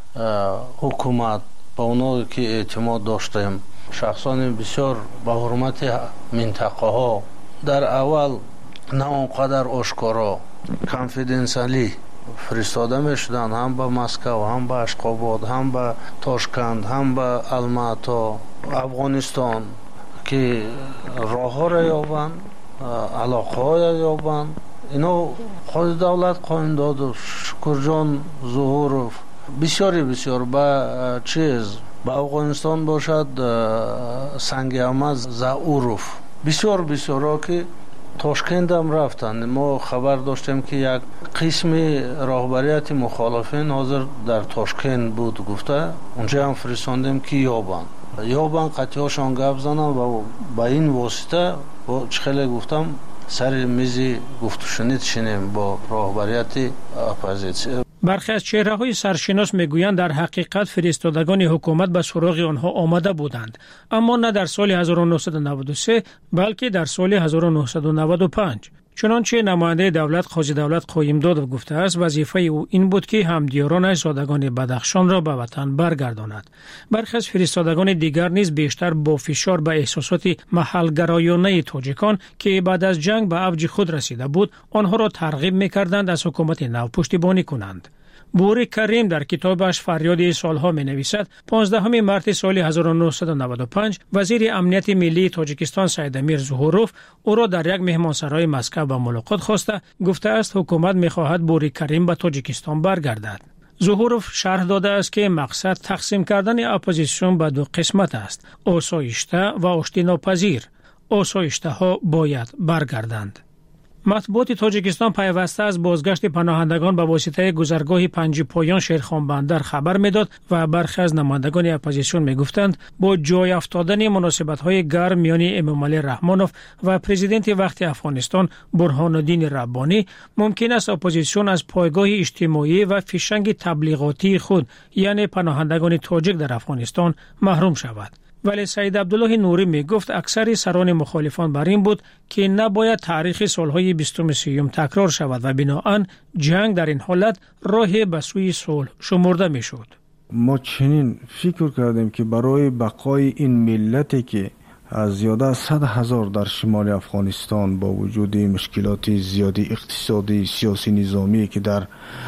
حکومت با اونا که اعتماد داشتیم، شخصان بسیار با حرمت منطقه ها در اول نه اونقدر آشکارا کانفیدنسیالی فرستاده می شدن، هم به مسکو، هم به اشخاباد، هم به تاشکند، هم به الماتا، افغانستان که راه ها را یابند، علاقه ها را یابند. اینا خود دولت قایم داد و شکرجان ظهور بسیاری بسیار با چیز با افغانستان باشد سنگ احمد زعوروف بسیار بسیار که تاشکند هم رفتند. ما خبر داشتیم که یک قسم راهبریت مخالفین حاضر در تاشکند بود گفته، اونجا هم فرستاندیم که یابند یابند قطعی هاشان گفت زنن و با این واسطه با چخیلی گفتم سر میزی گفت شنید شنیم با راهبریت اپوزیسیون. برخی از چهره‌های سرشناس میگویند در حقیقت فرستادگان حکومت به سراغ آنها آمده بودند، اما نه در سال هزار و نهصد و نود و سه بلکه در سال هزار و نهصد و نود و پنج. چنانچه نماینده دولت قاضی دولت قایم داد و گفته است وظیفه او این بود که همدیارانش زادگان بدخشان را به وطن برگرداند. برخی از فرستادگان دیگر نیز بیشتر با فشار به احساسات محل‌گرایانه تاجیکان که بعد از جنگ به اوج خود رسیده بود آنها را ترغیب می‌کردند از حکومت نو پشتیبانی کنند. بوری کریم در کتابش فریاد سالها می نویسد پانزدهم مارس سال هزار و نهصد و نود و پنج وزیر امنیت ملی تاجیکستان سید امیر ظهوروف او را در یک مهمانسرای مسکو به ملاقات خواسته گفته است حکومت می خواهد بوری کریم به تاجیکستان برگردد. ظهوروف شرح داده است که مقصد تقسیم کردن اپوزیسیون به دو قسمت است: آسایشته و آشتی ناپذیر. آسایشته ها باید برگردند. مطبوعات تاجیکستان پیوسته از بازگشت پناهندگان به واسطه گذرگاه پنج پایان شیرخان بندر خبر میداد و برخی از نمایندگان اپوزیسیون میگفتند با جای افتادن مناسبت‌های گرم میان امامعلی رحمانوف و پرزیدنت وقت افغانستان برهان الدین ربانی ممکن است اپوزیسیون از پایگاه اجتماعی و فیشنگ تبلیغاتی خود یعنی پناهندگان تاجیک در افغانستان محروم شود. ولی سید عبدالله نوری می گفت اکثر سران مخالفان بر این بود که نباید تاریخ سالهای بیستم سیوم تکرار شود و بناهن جنگ در این حالت راه به سوی صلح شمرده می شد. ما چنین فکر کردیم که برای بقای این ملتی که از زیاده از صد هزار در شمال افغانستان با وجود مشکلات زیادی اقتصادی سیاسی نظامی که در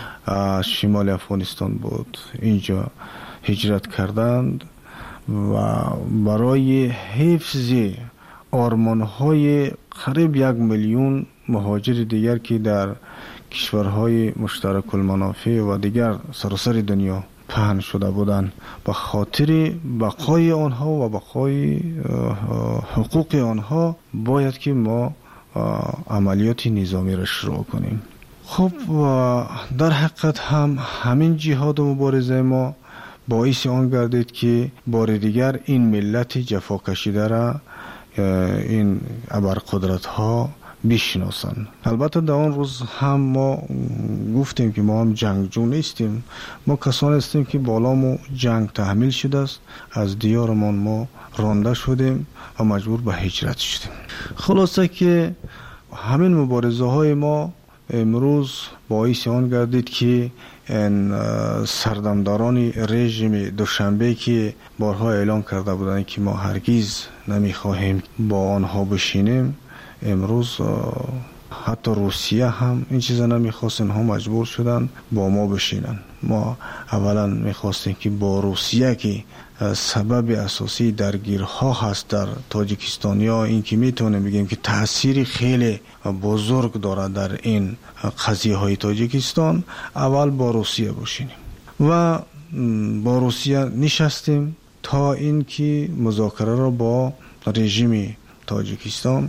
شمال افغانستان بود اینجا هجرت کردند و برای حفظ آرمان‌های قریب یک میلیون مهاجر دیگر که در کشورهای مشترک المنافع و دیگر سراسر دنیا پهن شده بودند به خاطر بقای آنها و بقای حقوق آنها باید که ما عملیات نظامی را شروع کنیم. خب در حقیقت هم همین جهاد و مبارزه ما باعث آن گردید که بار دیگر این ملت جفا کشیده را این ابرقدرت ها بشناسند. البته در آن روز هم ما گفتیم که ما هم جنگجو نیستیم، ما کسانی هستیم که بالامو جنگ تحمیل شده است، از دیارمان ما رانده شدیم و مجبور به هجرت شدیم. خلاصه که همین مبارزه های ما امروز باعث آن گردید که این سردمداران رژیم دوشنبه که بارها اعلام کرده بودند که ما هرگز نمیخواهیم با آنها بشینیم، امروز حتی روسیه هم این چیزا نمیخواست، اینها مجبور شدن با ما بشینن. ما اولا میخواستیم که با روسیه که سبب اساسی درگیرها هست در تاجیکستان یا این که میتونیم بگیم که تأثیری خیلی بزرگ دارد در این قضیه های تاجیکستان، اول با روسیه بشینیم و با روسیه نشستیم تا این که مذاکره را با رژیم تاجیکستان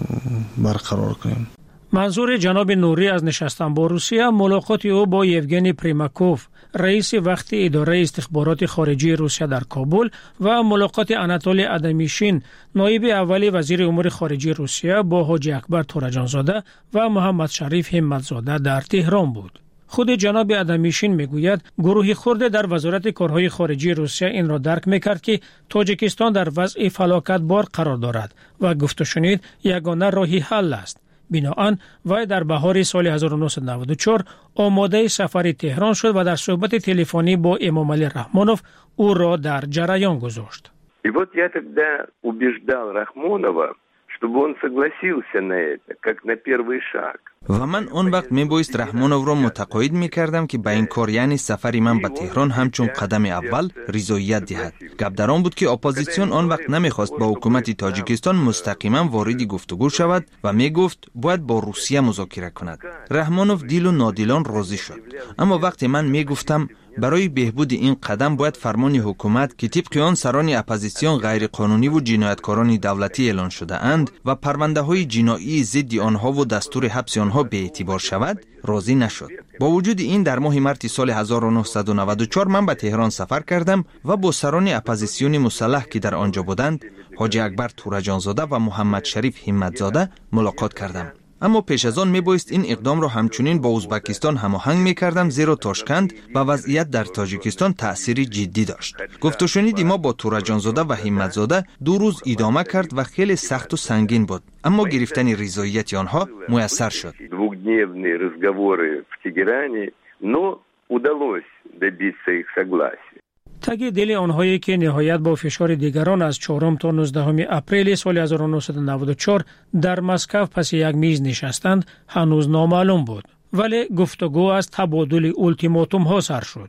برقرار کنیم. منظور جناب نوری از نشستن با روسیه ملاقات او با یوگنی پریماکوف رئیس وقت اداره استخبارات خارجی روسیه در کابل و ملاقات اناتولی ادمیشین نایب اول وزیر امور خارجه روسیه با حاجی اکبر تورجانزاده و محمد شریف همتزاده در تهران بود. خود جناب ادمیشین میگوید گروهی خرد در وزارت کارهای خارجی روسیه این را درک میکرد که تاجیکستان در وضع فلاکت بار قرار دارد و گفت و شنید یگانه راهی حل است. بناهن وی در بهار سال هزار و نهصد و نود و چهار آماده سفر تهران شد و در صحبت تلفنی با امامعلی رحمانوف او را در جریان گذاشت. И вот я тогда убеждал Рахмонова, чтобы он согласился на это, как на первый шаг. و من اون وقت می بایست رحمانوف را متقاعد می کردم که به این کار یعنی سفر من به تهران همچون قدم اول رضایت دهد. گپ در آن بود که اپوزیسیون آن وقت نمی خواست با حکومت تاجیکستان مستقیما وارد گفتگو شود و می گفت باید با روسیه مذاکره کند. رحمانوف دیل و نادیلان راضی شد، اما وقتی من می گفتم برای بهبود این قدم باید فرمان حکومت که طبق آن سران اپوزیسیون غیر قانونی و جنایتکاران دولتی اعلان شده اند و پرونده های جنایی ضد آنها و دستور حبس آنها به اعتبار شود راضی نشد. با وجود این در ماه مارس سال هزار و نهصد و نود و چهار من به تهران سفر کردم و با سران اپوزیسیون مسلح که در آنجا بودند حاجی اکبر تورجانزاده و محمد شریف همتزاده ملاقات کردم. اما پیش از آن می بایست این اقدام را همچنین با ازبکستان هماهنگ می کردم، زیرا تاشکند و وضعیت در تاجیکستان تأثیری جدی داشت. گفت و شنیدی ما با تورجانزاده و همتزاده دو روز ادامه کرد و خیلی سخت و سنگین بود، اما گرفتن رضایت آنها میسر شد. Двухдневные разговоры в Тегеране, но удалось добиться их согласия. تگ دل آنهایی که نهایت با فشار دیگران از چهارم تا نوزدهم اپریل سال هزار و نهصد و نود و چهار در مسکو پس یک میز نشستند هنوز نامعلوم بود، ولی گفتگو از تبادل اولتیماتوم ها سر شد.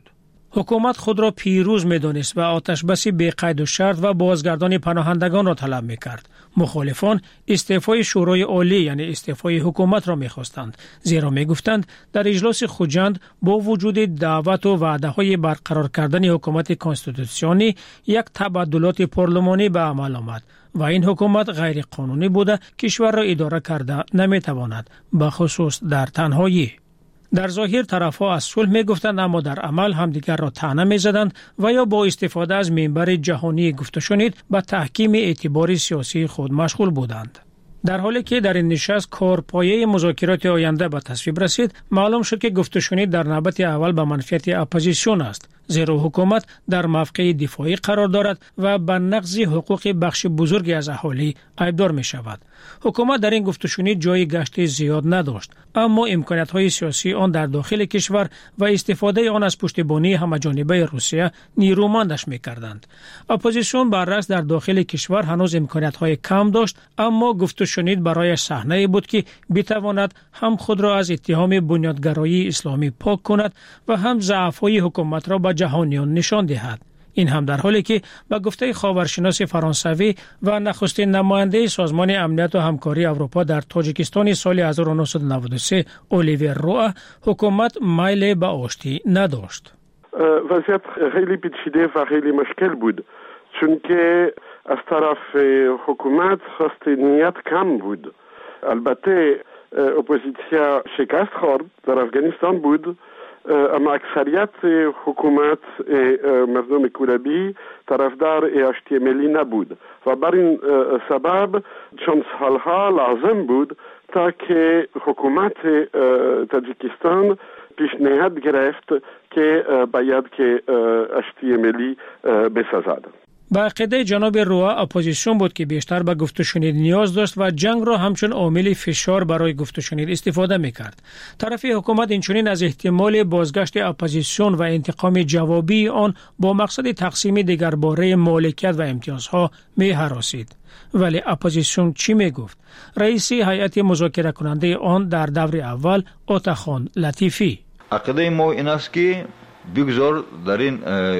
حکومت خود را پیروز می‌دانست و آتش‌بس بی قید و شرط و بازگردان پناهندگان را طلب می‌کرد. مخالفان استعفای شورای عالی یعنی استعفای حکومت را می‌خواستند، زیرا می‌گفتند در اجلاس خوجند با وجود دعوت و وعده‌های برقرار کردن حکومت کنستیتوسیونی یک تبدلات پارلمانی به عمل آمد و این حکومت غیر قانونی بوده کشور را اداره کرده نمی‌تواند، به خصوص در تنهایی. در ظاهر طرفها از صلح می گفتند اما در عمل همدیگر را طعنه می زدند و یا با استفاده از منبر جهانی گفت و شنید به تحکیم اعتبار سیاسی خود مشغول بودند. در حالی که در این نشست کارپایه مذاکرات آینده به تصویب رسید، معلوم شد که گفت و شنید در نوبت اول به منفعت اپوزیسیون است، زیرا حکومت در موقع دفاعی قرار دارد و به نقض حقوق بخش بزرگی از اهالی عیبدار می شود. حکومت در این گفت و شنید جای گشت زیاد نداشت، اما امکانات‌های سیاسی آن در داخل کشور و استفاده آن از پشتیبانی همه‌جانبه روسیه نیرومندش می‌کردند. اپوزیسیون برعکس در داخل کشور هنوز امکانات‌های کم داشت، اما گفت و شنید برای صحنه بود که بتواند هم خود را از اتهام بنیادگرایی اسلامی پاک کند و هم ضعف‌های حکومت را به جهانیان نشان دهد. این هم در حالی که با گفته خاورشناس فرانسوی و نخستین نماینده سازمان امنیت و همکاری اروپا در تاجیکستان سال هزار و نهصد و نود و سه اولیور روآ حکومت میل به آشتی نداشت. وضعیت خیلی پیچیده و خیلی مشکل بود، چون که از طرف حکومت خواست نیت کم بود. البته اپوزیسیا شکست خورد در افغانستان بود، اما اکثریت حکومت مردم کولابی طرفدار آشتی ملی نبود و بر این سبب چند سالها لازم بود تا که حکومت تاجیکستان پیشنهاد گرفت که باید که آشتی ملی بسازد. با عقیده جناب روآ اپوزیسیون بود که بیشتر به گفت و شنید نیاز داشت و جنگ را همچون عامل فشار برای گفت و شنید استفاده می‌کرد. طرف حکومت اینچنین از احتمال بازگشت اپوزیسیون و انتقام جوابی آن با مقصد تقسیم دیگرباره مالکیت و امتیازها می‌هراسید. ولی اپوزیسیون چی میگفت؟ رئیس هیئت مذاکره کننده آن در دور اول آتاخان لطیفی: عقیده ما این است که بگذار در این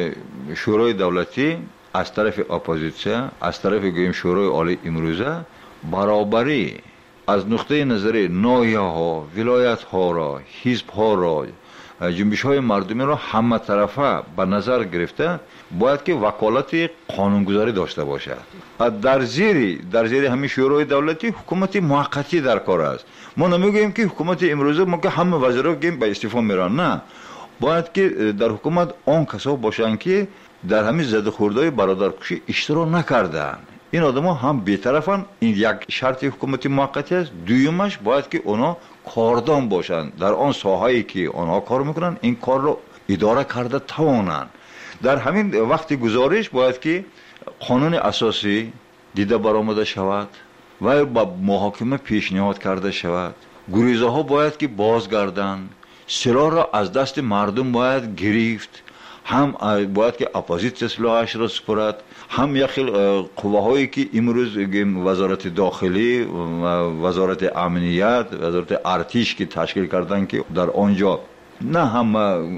شورای دولتی از طرف اپوزیسیون، از طرف گویم شورای عالی امروزه برابری از نقطه نظر ناحیه ها، ولایت ها را، حزب ها را، جنبش های مردمی را همه طرفه به نظر گرفته باید که وکالت قانونگذاری داشته باشد. در زیر در زیر همین شورای دولتی حکومت موقتی در کار است. ما نمیگوییم که حکومت امروزه ما که همه وزرا گیم به استعفا میرن، نه، باید که در حکومت آن کسا باشند که در همین زده خوردهای برادرکشی اشتراک نکردن. این آدما هم بی‌طرفن. این یک شرط حکومت موقتی است. دویمش باید که اونا کاردان باشند در آن ساحه‌ای که آنها کار میکنن، این کار رو اداره کرده توانند. در همین وقت گزارش باید که قانون اساسی دیده برآمده شود و با محاکمه پیشنهاد کرده شود. گریزه ها باید که بازگردند. سلاح را از دست مردم باید گرفت. هم باید که اپوزیسیون سلاحش را سپرد، هم یخیل قواهایی که امروز وزارت داخلی و وزارت امنیت، وزارت ارتش که تشکیل کردن که در آنجا نه هم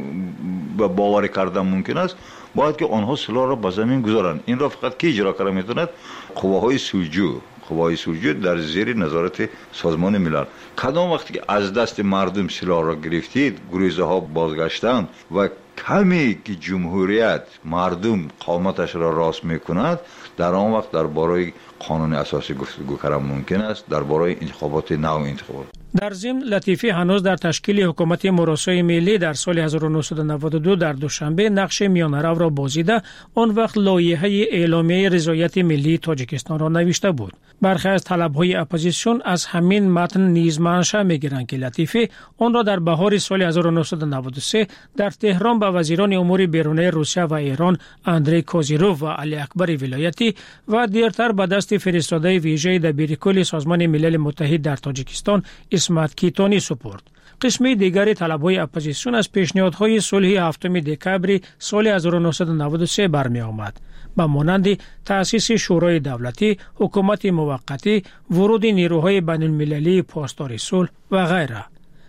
باور کردن ممکن است، باید که آنها سلاح را به زمین گذارند. این را فقط کی اجرا کنه میتوند؟ قواهای سلجو. قواهای سلجو در زیر نظارت سازمان ملل. کدام وقتی که از دست مردم سلاح را گرفتید، گریزه ها بازگشتند و کمی که جمهوریت مردم قامتش را راست میکند، در آن وقت درباره قانون اساسی گفتگو کردن ممکن است، درباره انتخابات نو انتخابات. در ضمن لطیفی هنوز در تشکیل حکومت مراسای ملی در سال هزار و نهصد و نود و دو در دوشنبه نقش میانه‌رو را بازیده، آن وقت لایحه اعلامیه رضایت ملی تاجیکستان را نوشته بود. برخی از طلب‌های اپوزیسیون از همین متن نیز منشأ می‌گیرند که لطیفی آن را در بهار سال هزار و نهصد و نود و سه در تهران به وزیران امور بیرونی روسیه و ایران اندری کوزیروف و علی اکبر ولایتی و دیرتر به دست فرستاده ویژه دبیر کل سازمان ملل متحد در تاجیکستان اسمت کیتانی سپرد. قسم دیگر طلب‌های اپوزیسیون از پیشنهادهای صلح هفتم دکبر سال هزار و نهصد و نود و سه برمی آمد، با مانند تأسیس شورای دولتی، حکومت موقتی، ورود نیروهای بین المللی پاسدار صلح و غیره.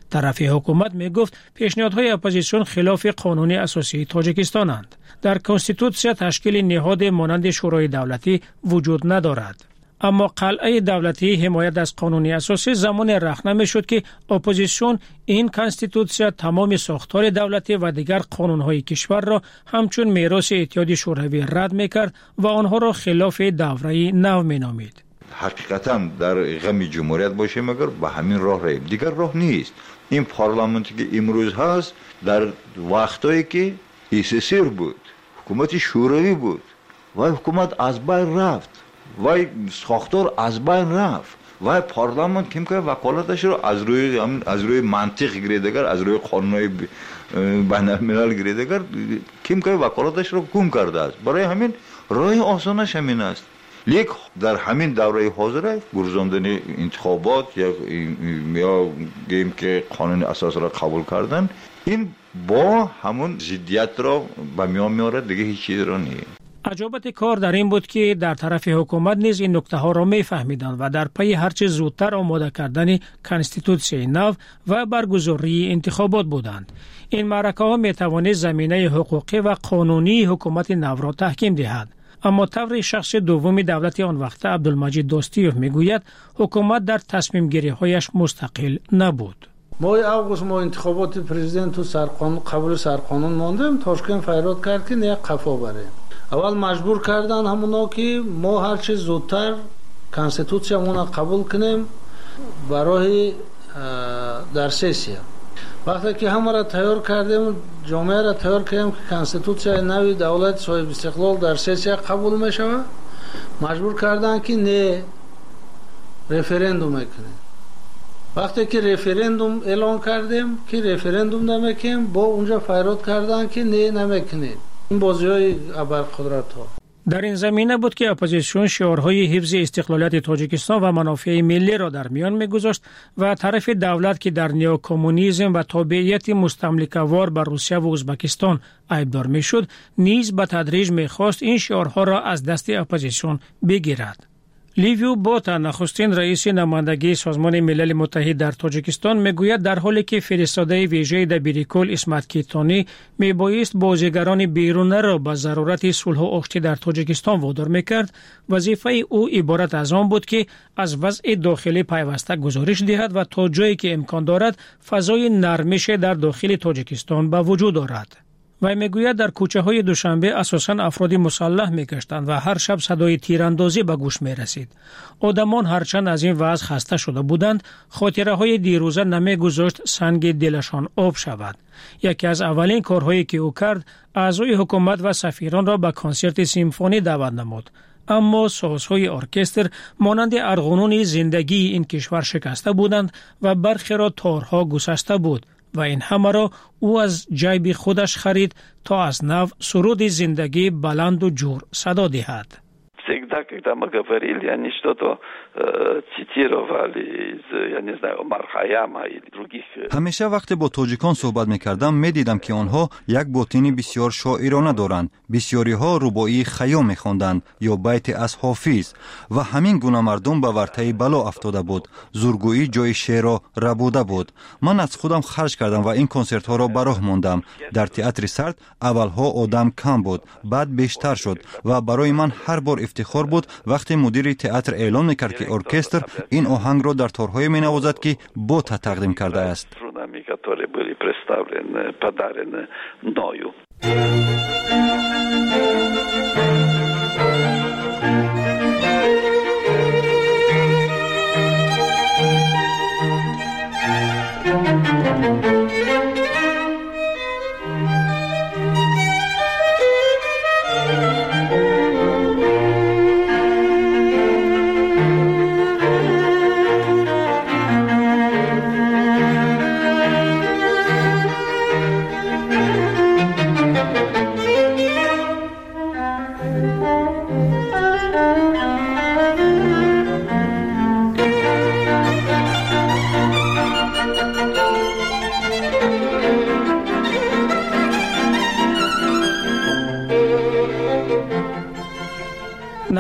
طرف حکومت می گفت پیشنهادهای اپوزیسیون خلاف قانون اساسی تاجیکستانند. در کنستیتوسیا تشکیل نهاد مانند شورای دولتی وجود ندارد. اما قلعه دولتی حمایت از قانون اساسی زمان رخنه شد که اپوزیسیون این کنستیتوسیا تمام ساختار دولتی و دیگر قانونهای کشور را همچون میراث اتحاد شوروی رد میکرد و آنها را خلاف دوره نو مینامید. حقیقتا در غم جمهوریت باشیم مگر به همین راه راه دیگر راه نیست. این پارلمانتی که امروز هست در وقتایی که اسسر بود، حکومت شوروی بود و حکومت از بین رفت و ساختار از بین رفت و پارلمان کم که وکالتش رو از روی از روی منطق گریدگر، از روی قانونهای بین الملل گریدگر کم که وکالتش رو گم کرده است. برای همین راه آسانش همین است. لیک در همین دوره حاضره گرزاندن انتخابات یا یا گیم که قانون اساس را قبول کردن، این با همون ضدیت را به میان میاره، دیگه هیچ چیز را نیست. عجابت کار در این بود که در طرف حکومت نیز این نکته ها را می فهمیدند و در پی هرچه زودتر آماده کردن کنستیتوسیای نو و برگزاری انتخابات بودند. این معرکه ها می توانست زمینه حقوقی و قانونی حکومت نو را تحکیم دهد. اما طور شخص دوم دولت آن وقت عبدالمجید دوستیوف میگوید حکومت در تصمیم گیری هایش مستقل نبود. ماه اوگوست ما انتخابات پرزیدنت و سرقانون قبول سرقانون ماندیم. تاشکند فریاد کرد که نه قفا بره. اول مجبور کردن همونا که ما هر چه زودتر کنستیتوسیامون را قبول کنیم برای در سسیا. وقتی که همه را تیار کردیم، جامعه را تیار کردیم که کنستیتوسیای نوی دولت صاحب استقلال در سسیا قبول می شود، مجبور کردن که نه رفرندوم میکنیم. وقتی که رفرندوم اعلان کردیم که رفرندوم نمیکنیم، با اونجا فریاد کردن که نه نمیکنیم. این بازی‌های ابرقدرت ها. در این زمینه بود که اپوزیسیون شعارهای حفظ استقلالیت تاجیکستان و منافع ملی را در میان می‌گذاشت و طرف دولت که در نیوکمونیسم و تابعیت مستملکه‌وار بر روسیه و ازبکستان عیبدار می‌شد، نیز به تدریج می‌خواست این شعارها را از دست اپوزیسیون بگیرد. لیویو بوتا نخستین رئیس نمایندگی سازمان ملل متحد در تاجیکستان میگوید در حالی که فرستاده ویژه دبیرکل اسمت کیتانی میبایست بازیگران بیرونه را به ضرورت صلح و آشتی در تاجیکستان وادار میکرد، وظیفه او عبارت از آن بود که از وضع داخلی پیوسته گزارش دهد و تا جایی که امکان دارد فضای نرمش در داخل تاجیکستان به وجود آورد. و میگوید در کوچه های دوشنبه اساساً افرادی مسلح میگشتند و هر شب صدای تیراندازی به گوش میرسید. آدمان هرچند از این وضع خسته شده بودند، خاطره های دیروزه نمیگذاشت سنگ دلشان آب شود. یکی از اولین کارهایی که او کرد، اعضای حکومت و سفیران را به کنسرت سیمفونی دعوت نمود. اما سازهای ارکستر مانند ارغنون زندگی این کشور شکسته بودند و برخی را تارها گسسته بود. و این همه را او از جیب خودش خرید تا از نو سرود زندگی بلند و جور صدا دهد. Всегда, когда мы говорили, они что-то э, цитировали из, я не знаю, Омар Хайяма или других. همیشه وقتی با تاجیکان صحبت میکردم میدیدم که آنها یک باطنی بسیار شاعرانه دارند. بسیاری ها رباعی خیام میخواندند یا بیت از حافظ و همین گونه مردم به ورطه بلا افتاده بود. زورگویی جای شعر را ربوده بود. من از خودم خرج کردم و این کنسرت ها را به راه ماندم. در تئاتر سرد اولها آدم کم بود، بعد بیشتر شد و برای من هر بار افتخار بود وقتی مدیر تئاتر اعلام میکرد که ارکستر این آهنگ را در تارهای مینوازد که بوتا تقدیم کرده است.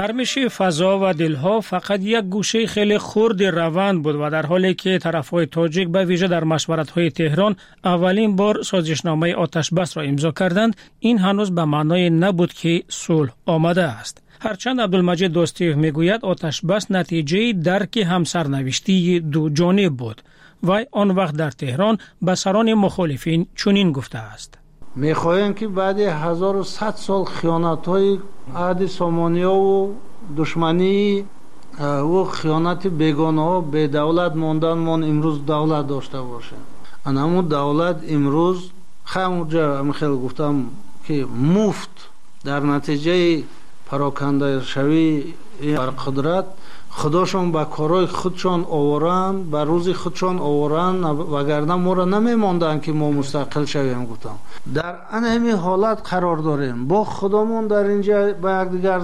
نرمش فضا و دلها فقط یک گوشه خیلی خرد روند بود و در حالی که طرفهای تاجیک به ویژه در مشورت‌های تهران اولین بار سازشنامه آتش بس را امضا کردند، این هنوز به معنای نبود که صلح آمده است. هرچند عبدالمجید دوستیف میگوید آتش بس نتیجه درک همسرنوشتی دو جانب بود و آن وقت در تهران به سران مخالفین چنین گفته است: میخواهیم که بعد هزار و صد سال خیانت های عهد سامانیا و دشمنی و خیانت بیگانه ها به دولت ماندن ما امروز دولت داشته باشیم. اما دولت امروز همونجا میخیل گفتم که مفت در نتیجه پراکنده شوی بر قدرت خداشون به کارای خودشان آورند، به روز خودشان آورند، وگرنه ما را نمیماندن که ما مستقل شویم. گفتم در همین حالت قرار داریم، با خودمون در اینجا به یکدیگر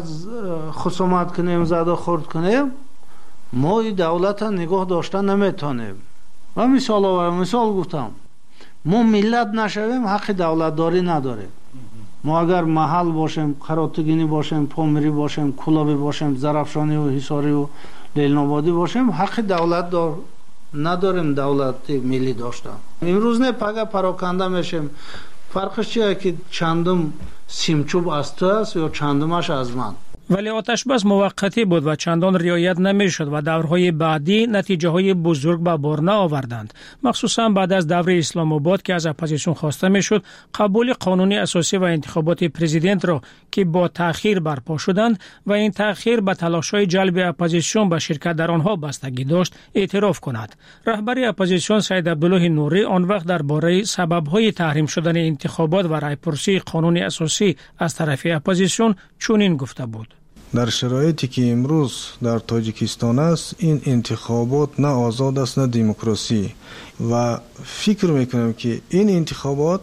خصومت کنیم، زد و خورد کنیم، ما این دولت نگاه داشته نمیتونیم. و مثال و مثال گفتم ما ملت نشویم حق دولت داری نداریم. ما اگر محل باشیم، قراتگینی باشیم، پامری باشیم، کلابی باشیم، زرافشانی و حصاری و لیلنابادی باشیم، حق دولت دار نداریم، دولت ملی داشتن. امروز نه پگه پراکنده میشیم. فرقش چیه که چندم سیمچوب از تو است یا چندمش از من. ولی آتش بس موقتی بود و چندان رعایت نمیشد و دورهای بعدی نتیجه های بزرگ به بار نآوردند، مخصوصا بعد از دور اسلام آباد که از اپوزیسیون خواسته میشد قبول قانون اساسی و انتخابات پرزیدنت را که با تأخیر برپا شدند و این تأخیر به تلاش‌های جلب اپوزیسیون به شرکت در آنها بستگی داشت اعتراف کند. رهبر اپوزیسیون سید عبدالله نوری آن وقت درباره سبب‌های تحریم شدن انتخابات و رایپرسی قانون اساسی از طرف اپوزیسیون چنین گفته بود: در شرایطی که امروز در تاجیکستان است، این انتخابات نه آزاد است نه دموکراسی و فکر میکنم که این انتخابات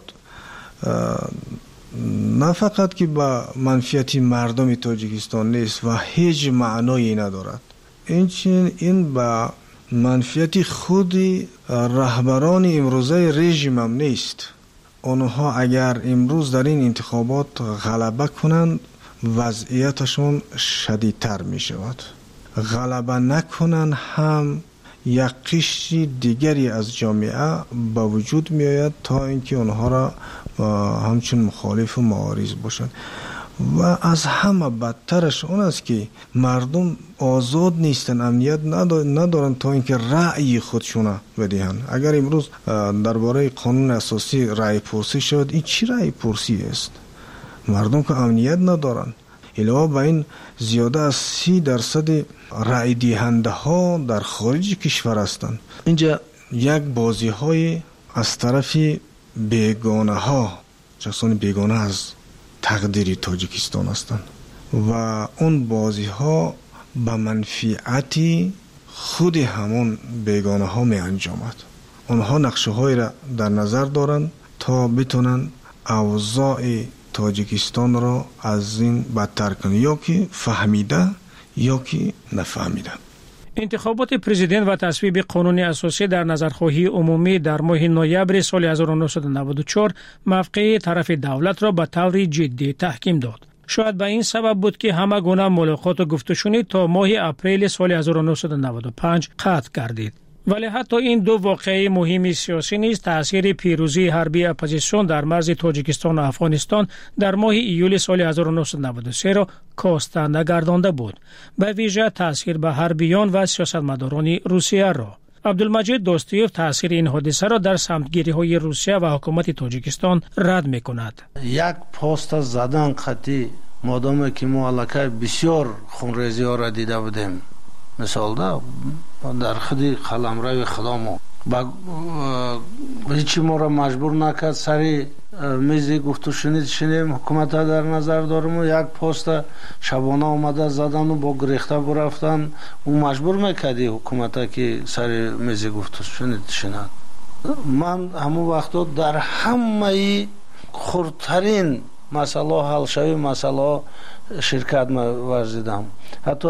نه فقط که به منفعت مردم تاجیکستان نیست و هیچ معنایی ندارد، این این به منفعت خود رهبران امروزه رژیم هم نیست. آنها اگر امروز در این انتخابات غلبه کنند وضعیتشون شدیدتر می شود. غلبه نکنن هم یک قشر دیگری از جامعه به وجود می آید تا اینکه آنها را همچون مخالف و معارض باشند. و از همه بدترش اون است که مردم آزاد نیستن، امنیت ندارن تا اینکه رأی خودشون بدهند. اگر امروز درباره قانون اساسی رأی پرسی شد، این چی رأی پرسی است؟ مردم که امنیت ندارن. علاوه بر این زیاده از سی درصد رأی دهنده ها در خارج کشور هستند. اینجا یک بازی های از طرف بیگانه ها، کسان بیگانه از تقدیر تاجیکستان هستند و اون بازی ها به منفعت خود همون بیگانه ها می انجامد. اونها نقشه های را در نظر دارند تا بتونن اوضاع تاجیکستان را از این بدتر کنه، یا که فهمیده یا که نفهمیده. انتخابات پرزیدنت و تصویب قانون اساسی در نظرخواهی عمومی در ماه نوامبر سال هزار و نهصد و نود و چهار موقع طرف دولت را به طور جدی تحکیم داد. شاید به این سبب بود که همه گونه ملاقات و گفتشونی تا ماه اپریل سال هزار و نهصد و نود و پنج قطع گردید. ولی حتی این دو واقعه مهم سیاسی نیز تأثیر پیروزی حربی اپوزیسیون در مرز تاجیکستان و افغانستان در ماه ایول سال هزار و نهصد و نود و سه را کاسته نگردانده بود، به ویژه تأثیر به حربیان و سیاستمداران روسیه را. عبدالمجید دوستیف تأثیر این حادثه را در سمتگیری‌های روسیه و حکومت تاجیکستان رد می‌کند. یک پست زدن قطعی مادامی که ما علاقه بسیار خونریزی ها را دیده بودیم، مثال ده در خودی قلمرو خدامو با هیچی ما را مجبور نکرد سری میزی گفت و شنید شنیم حکومت ها در نظر دارم و یک پست شبانه آمده زدن و با گریخته برفتن و مجبور میکردی حکومت ها که سری میزی گفت و شنید شنید. من همون وقتا در همه خردترین مسئله حل شوی مسئله شرکت ورزیدم. حتی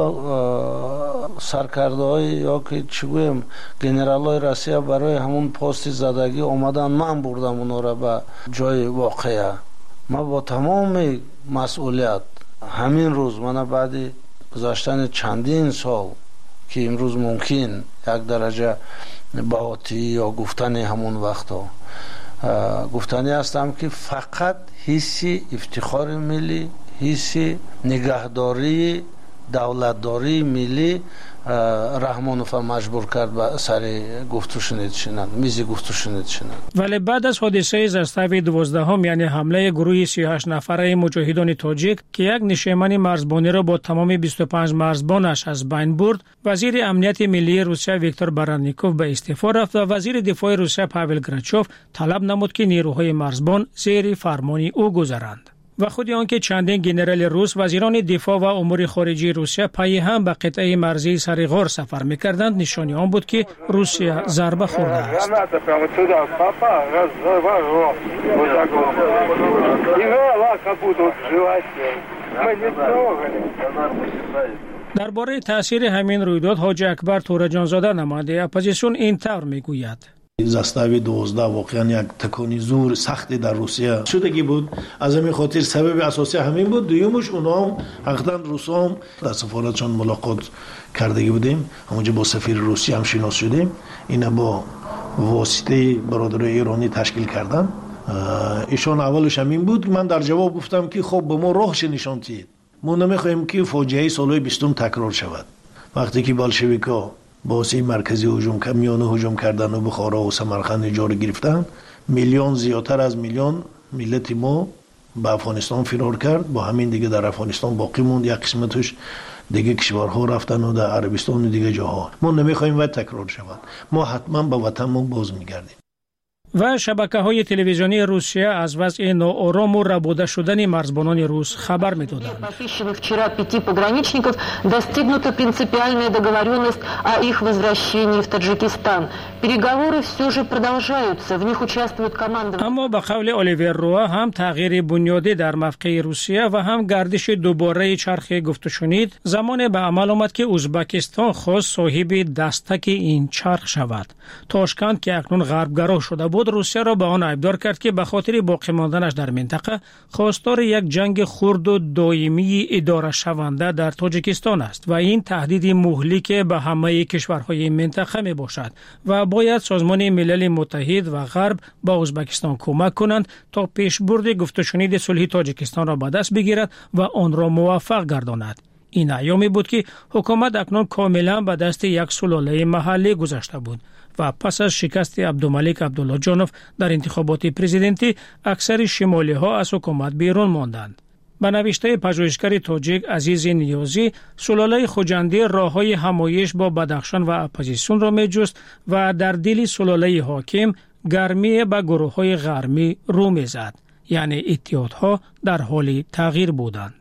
سرکرده های یا که چی گویم گنرال های روسیه برای همون پست زدگی آمدن، من بردم اونا را به جای واقعه. ما با تمام مسئولیت همین روز من بعد گذشتن چندین سال که امروز ممکن یک درجه باطی یا گفتن همون وقتا گفتنی هستم که فقط حسی افتخار ملی، حسی نگهداری دولتداری ملی رحمانوف مجبور کرد به سر گفتگو شنید شدن، میز گفتگو شنید شدن. ولی بعد از حادثه زستاوی دوازدهم یعنی حمله گروه سی و هشت نفره مجاهدان تاجیک که یک نشیمن مرزبانی را با تمام بیست و پنج مرزبانش از بین برد، وزیر امنیت ملی روسیه ویکتور بارانیکوف به استعفا رفت و وزیر دفاع روسیه پاول گراچوف طلب نمود که نیروهای مرزبان زیر فرمان او گذرند. و خود آنکه چندین گنرال روس وزیران دفاع و امور خارجه روسیه پای هم به قطعه مرزی سریغار سفر می‌کردند، نشانی آن بود که روسیه ضربه خورده است. درباره تاثیر همین رویداد حاجی اکبر تورجانزاده نماینده اپوزیسیون این طور میگوید: زستاوی دوازده واقعا یک تکانی زور سختی در روسیه شدگی بود. از همین خاطر سبب اساسی همین بود. دویمش اونا هم حقیقتا روسا هم در سفارتشان ملاقات کردگی بودیم، همونجا با سفیر روسی هم شناس شدیم. اینا با واسطه برادرای ایرانی تشکیل کردن. ایشان اولش همین بود. من در جواب گفتم که خب به ما راهش نشان دهید، ما نمیخوایم که فاجعه سالهای بیستم تکرار شود. وقتی که بلشویکا باسی مرکزی هجوم کردن، میانه هجوم کردن و بخارا و سمرقند جا گرفتن، میلیون زیادتر از میلیون ملت ما به افغانستان فرار کرد. با همین دیگه در افغانستان باقی موند، یک قسمتش دیگه کشورها رفتن و در عربستان و دیگه جاها. ما نمیخوایم وقت تکرار شود، ما حتما به وطنمون باز میگردیم. و شبکه‌های تلویزیونی روسیه از وضع ناآرام و ربوده شدن مرزبانان روس خبر می‌دادند. Вчера пяти пограничников достигнута принципиальная договоренность о их возвращении в Таджикистан. Переговоры все же продолжаются. В них участвуют команды. اما به قول الیور روا هم تغییر بنیادی در موقع روسیه و هم گردش دوباره چرخ گفت و شنید زمان به عمل آمد که ازبکستان خواست صاحب دستک این چرخ شود. تاشکند که اکنون غربگرا شده بود روسیه را به آن عیبدار کرد که به خاطر باقی ماندنش در منطقه خواستار یک جنگ خرد و دائمی اداره شونده در تاجیکستان است و این تهدید مهلک به همه کشورهای منطقه می باشد و باید سازمان ملل متحد و غرب با ازبکستان کمک کنند تا پیشبرد گفت و شنید صلح تاجیکستان را به دست بگیرد و آن را موفق گرداند. این ایامی بود که حکومت اکنون کاملا به دست یک سلاله محلی گذاشته بود و پس از شکست عبدالملک عبدالله جانوف در انتخابات پرزیدنتی اکثر شمالی ها از حکومت بیرون ماندند. به نوشته پژوهشگر تاجیک عزیز نیازی، سلاله خوجندی راههای همایش با بدخشان و اپوزیسیون را می‌جست و در دل سلاله حاکم گرمی به گروه‌های غربی رو می‌زد، یعنی اتحادها در حال تغییر بودند.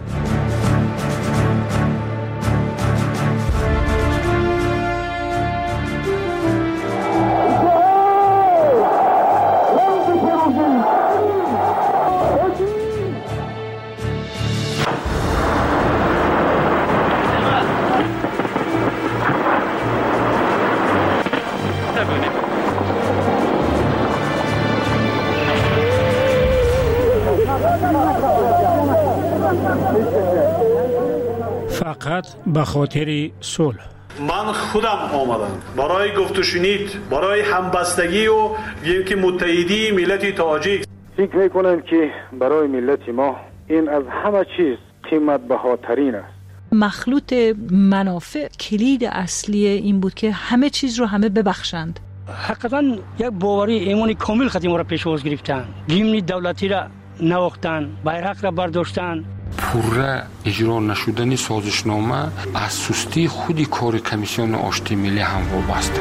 فقط به خاطر صلح. من خودم آمدم برای گفت و شنید، برای همبستگی و یکی متحدی ملت تاجیک. فکر میکنم که برای ملت ما این از همه چیز قیمت بهاترین است. مخلوط منافع کلید اصلی این بود که همه چیز رو همه ببخشند. حقیقتا یک باوری ایمانی کامل خدیم را پیشواز گرفتن، گیمنی دولتی را نواختن، بیرق را برداشتن. پوره اجرا نشدن سازشنامه از سستی خودی کار کمیسیون آشتی ملی هم وابسته.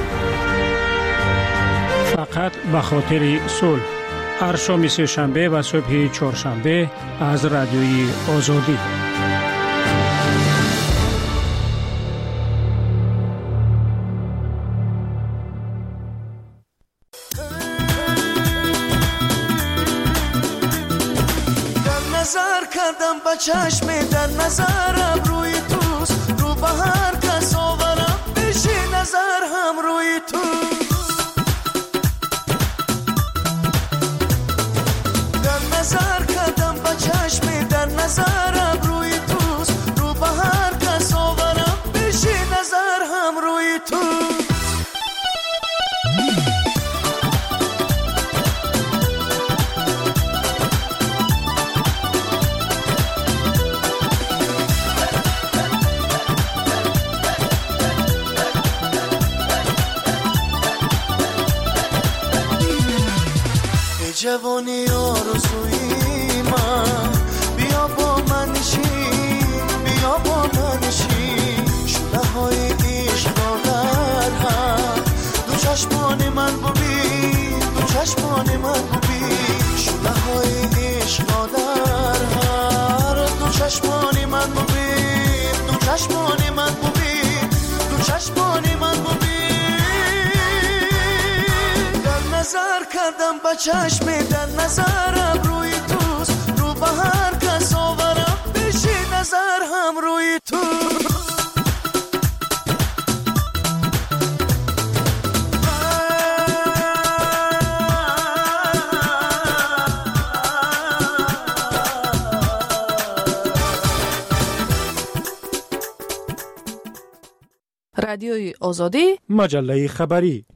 فقط به خاطر صلح. هر شام سه شنبه و صبح چهارشنبه از رادیوی آزادی. چشم در نظرم روی توست، رو به هر کس آورم بشی نظر هم روی توست. در نظر کردم با چشم در نظرم روی توست، رو به هر کس روی تو. جوانی آرزوی من بیا با من نشین بیا با من نشین شده های عشق آور هم دو چشمان من ببین دو چشمان من ببین شده های عشق آور هم دو چشمان من ببین دو چشمان من ببین دو چشمان من ببین نظر کردم با چشم در نظرم روی توست رو به هر کس آورم بشی نظر هم روی تو. رادیوی آزادی مجله خبری.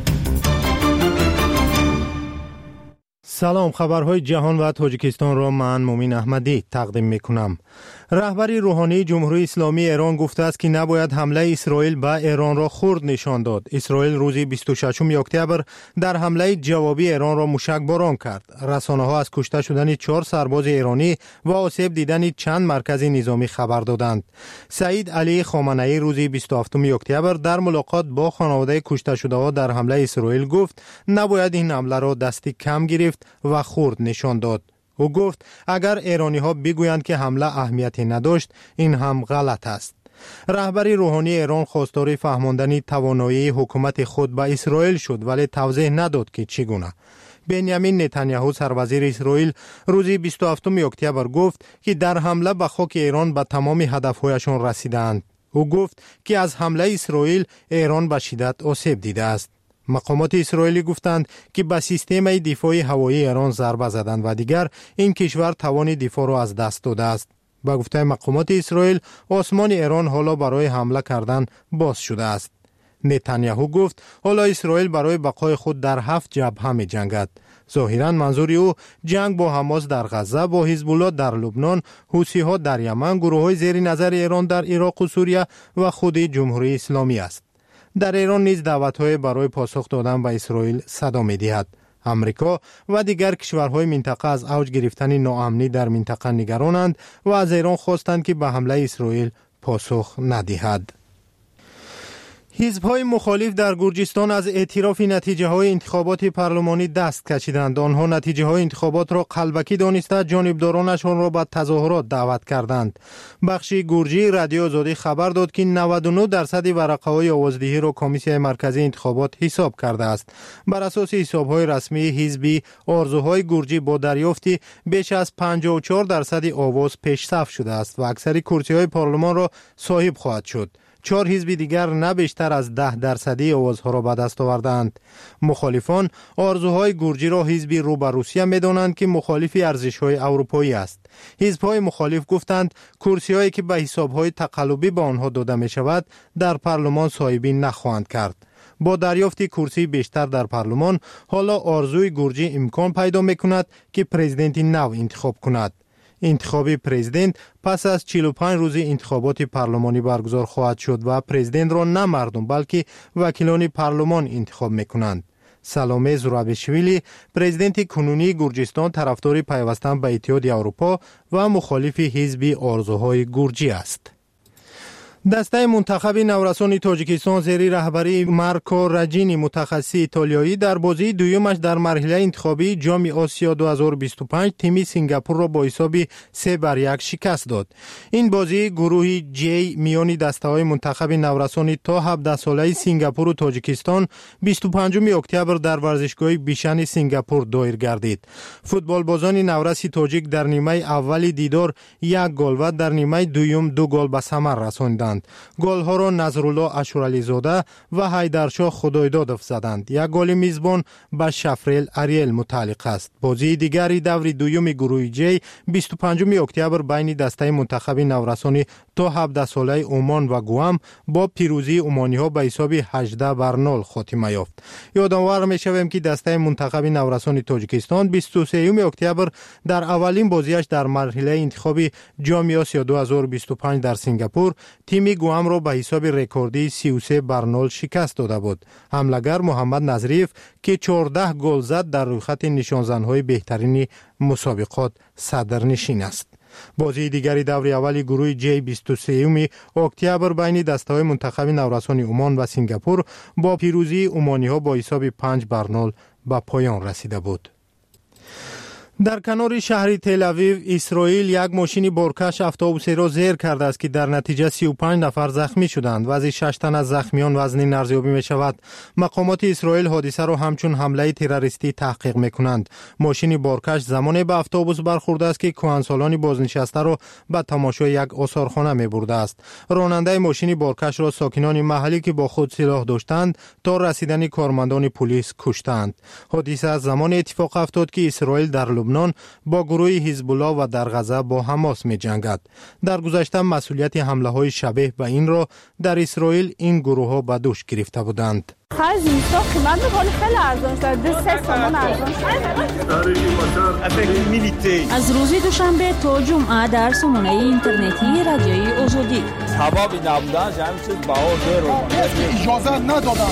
سلام، خبرهای جهان و تاجیکستان را من مومین احمدی تقدیم میکنم. رهبری روحانی جمهوری اسلامی ایران گفته است که نباید حمله اسرائیل به ایران را خرد نشان داد. اسرائیل روز بیست و ششم اکتبر در حمله جوابی ایران را موشک باران کرد. رسانه ها از کشته شدن چهار سرباز ایرانی و آسیب دیدن چند مرکز نظامی خبر دادند. سعید علی خامنه‌ای روز بیست و هفتم اکتبر در ملاقات با خانواده کشته شده ها در حمله اسرائیل گفت نباید این حمله را دستی کم گرفت و خرد نشان داد. او گفت اگر ایرانی ها بگویند که حمله اهمیتی نداشت این هم غلط است. رهبری روحانی ایران خواستار فهماندن توانایی حکومت خود به اسرائیل شد ولی توضیح نداد که چگونه. بنیامین نتانیاهو سروزیر اسرائیل روز بیست و هفتم اکتبر گفت که در حمله به خاک ایران به تمام هدفهایشان رسیدند. او گفت که از حمله اسرائیل ایران به شدت آسیب دیده است. مقامات اسرائیلی گفتند که به سیستم دفاعی هوایی ایران ضربه زدند و دیگر این کشور توان دفاع را از دست داده است. با گفته مقامات اسرائیل آسمان ایران حالا برای حمله کردن باز شده است. نتانیاهو گفت حالا اسرائیل برای بقای خود در هفت جبهه می جنگد. ظاهراً منظور او جنگ با حماس در غزه، با حزب الله در لبنان، حوثی ها در یمن، گروه های زیر نظر ایران در عراق و سوریه و خود جمهوری اسلامی است. در ایران نیز دعوت‌های برای پاسخ دادن به اسرائیل صدا می‌دهد. امریکا و دیگر کشورهای منطقه از اوج گرفتن ناامنی در منطقه نگرانند و از ایران خواستند که به حمله اسرائیل پاسخ ندهد. حزب‌های مخالف در گرجستان از اعتراف نتیجه‌های انتخابات پارلمانی دست کشیدند. آنها نتیجه‌های انتخابات را قلبکی دانسته جانبدارانشان را به تظاهرات دعوت کردند. بخش گرجی رادیو آزادی خبر داد که نود و نه درصد ورقه‌های آوازدهی را کمیسیون مرکزی انتخابات حساب کرده است. بر اساس حساب‌های رسمی حزبی آرزوهای گرجی با دریافت بیش از پنجاه و چهار درصد آواز پیش‌صف شده است و اکثر کرسی‌های پارلمان را صاحب خواهد شد. چهار حزب دیگر نه بیشتر از ده درصدی آوازها را به دست آوردند. مخالفان آرزوهای گرجی را حزبی رو به روسیه می‌دانند که مخالف ارزش‌های اروپایی است. حزب‌های مخالف گفتند کرسی‌هایی که به حساب‌های تقلبی به آنها داده می‌شود در پارلمان صاحبی نخواهند کرد. با دریافت کرسی بیشتر در پارلمان حالا آرزوی گرجی امکان پیدا می‌کند که پرزیدنت نو انتخاب کند. انتخاب پرزیدنت پس از چهل و پنج روز انتخابات پارلمانی برگزار خواهد شد و پرزیدنت را نه مردم بلکه وکیلان پارلمان انتخاب میکنند. سلامه زورابشویلی پرزیدنت کنونی گرجستان طرفدار پیوستن به اتحاد اروپا و مخالف حزب آرزوهای گرجی است. دسته منتخب نورسان تاجیکستان زیر رهبری مارکو راجینی متخصص ایتالیایی در بازی دویمش در مرحله انتخابی جام آسیا دو هزار و بیست و پنج تیم سنگاپور را با حساب سه بر یک شکست داد. این بازی گروه جی میان دسته‌های منتخب نورسان تا هفده ساله سنگاپور و تاجیکستان بیست و پنجم اکتبر در ورزشگاه بیشن سنگاپور دایر گردید. فوتبال بازان نورس تاجیک در نیمه اول دیدار یک گل و در نیمه دوم دو گل به ثمر رساندند. بودند. گل‌ها را نظرالله اشورعلی زاده و حیدرشاه خدایدادov زدند. یک گل میزبان به شفریل اریل متعلق است. بازی دیگری دور دوم گروه جی بیست و پنجم اکتبر بین دسته منتخب نورسان تا هفده ساله عمان و گوام با پیروزی عمانی‌ها به حساب هجده بر صفر خاتمه یافت. یادآور می‌شویم که دسته منتخب نورسان تاجیکستان بیست و سوم اکتبر در اولین بازیش در مرحله انتخابی جام آسیا دو هزار و بیست و پنج در سنگاپور تیم گوام را به حساب رکوردی سی و سه بر صفر شکست داده بود. حمله‌گر محمد نظریف که چهارده گل زد در رویخط نشانزن‌های بهترین مسابقات صدرنشین است. بازی دیگری دور اول گروه جی بیست و سوم اکتبر بین دسته‌های منتخب نورسان عمان و سنگاپور با پیروزی عمانی‌ها با حساب پنج بر صفر به پایان رسیده بود. در کنار شهر تل اویو اسرائیل یک ماشین بارکش اتوبوسی را زیر کرده است که در نتیجه سی و پنج نفر زخمی شدند و از شش تن از زخمیان وزنی ارزیابی می شود. مقامات اسرائیل حادثه را همچون حمله تروریستی تحقیق می کنند. ماشین بارکش زمانی به اتوبوس برخورده است که کهنسالان بازنشسته را به تماشای یک آثارخانه می برده است. راننده ماشین بارکش را ساکنان محلی که با خود سلاح داشتند تا رسیدن کارمندان پلیس کشتند. حادثه از زمان اتفاق افتاد که اسرائیل در لبنان با گروه حزب الله و در غزه با حماس می جنگد. در گذشته مسئولیت حمله های شبیه به این را در اسرائیل این گروه ها به دوش گرفته بودند. خرج اینستا قیمت می‌کنه خیلی ارزان شد. دو سه تومان ارزان شد. از روز دوشنبه تا جمعه در سامانه اینترنتی رادیوی آزادی. سبب نبودن همین چیز بها زیرو. اجازه ندادن.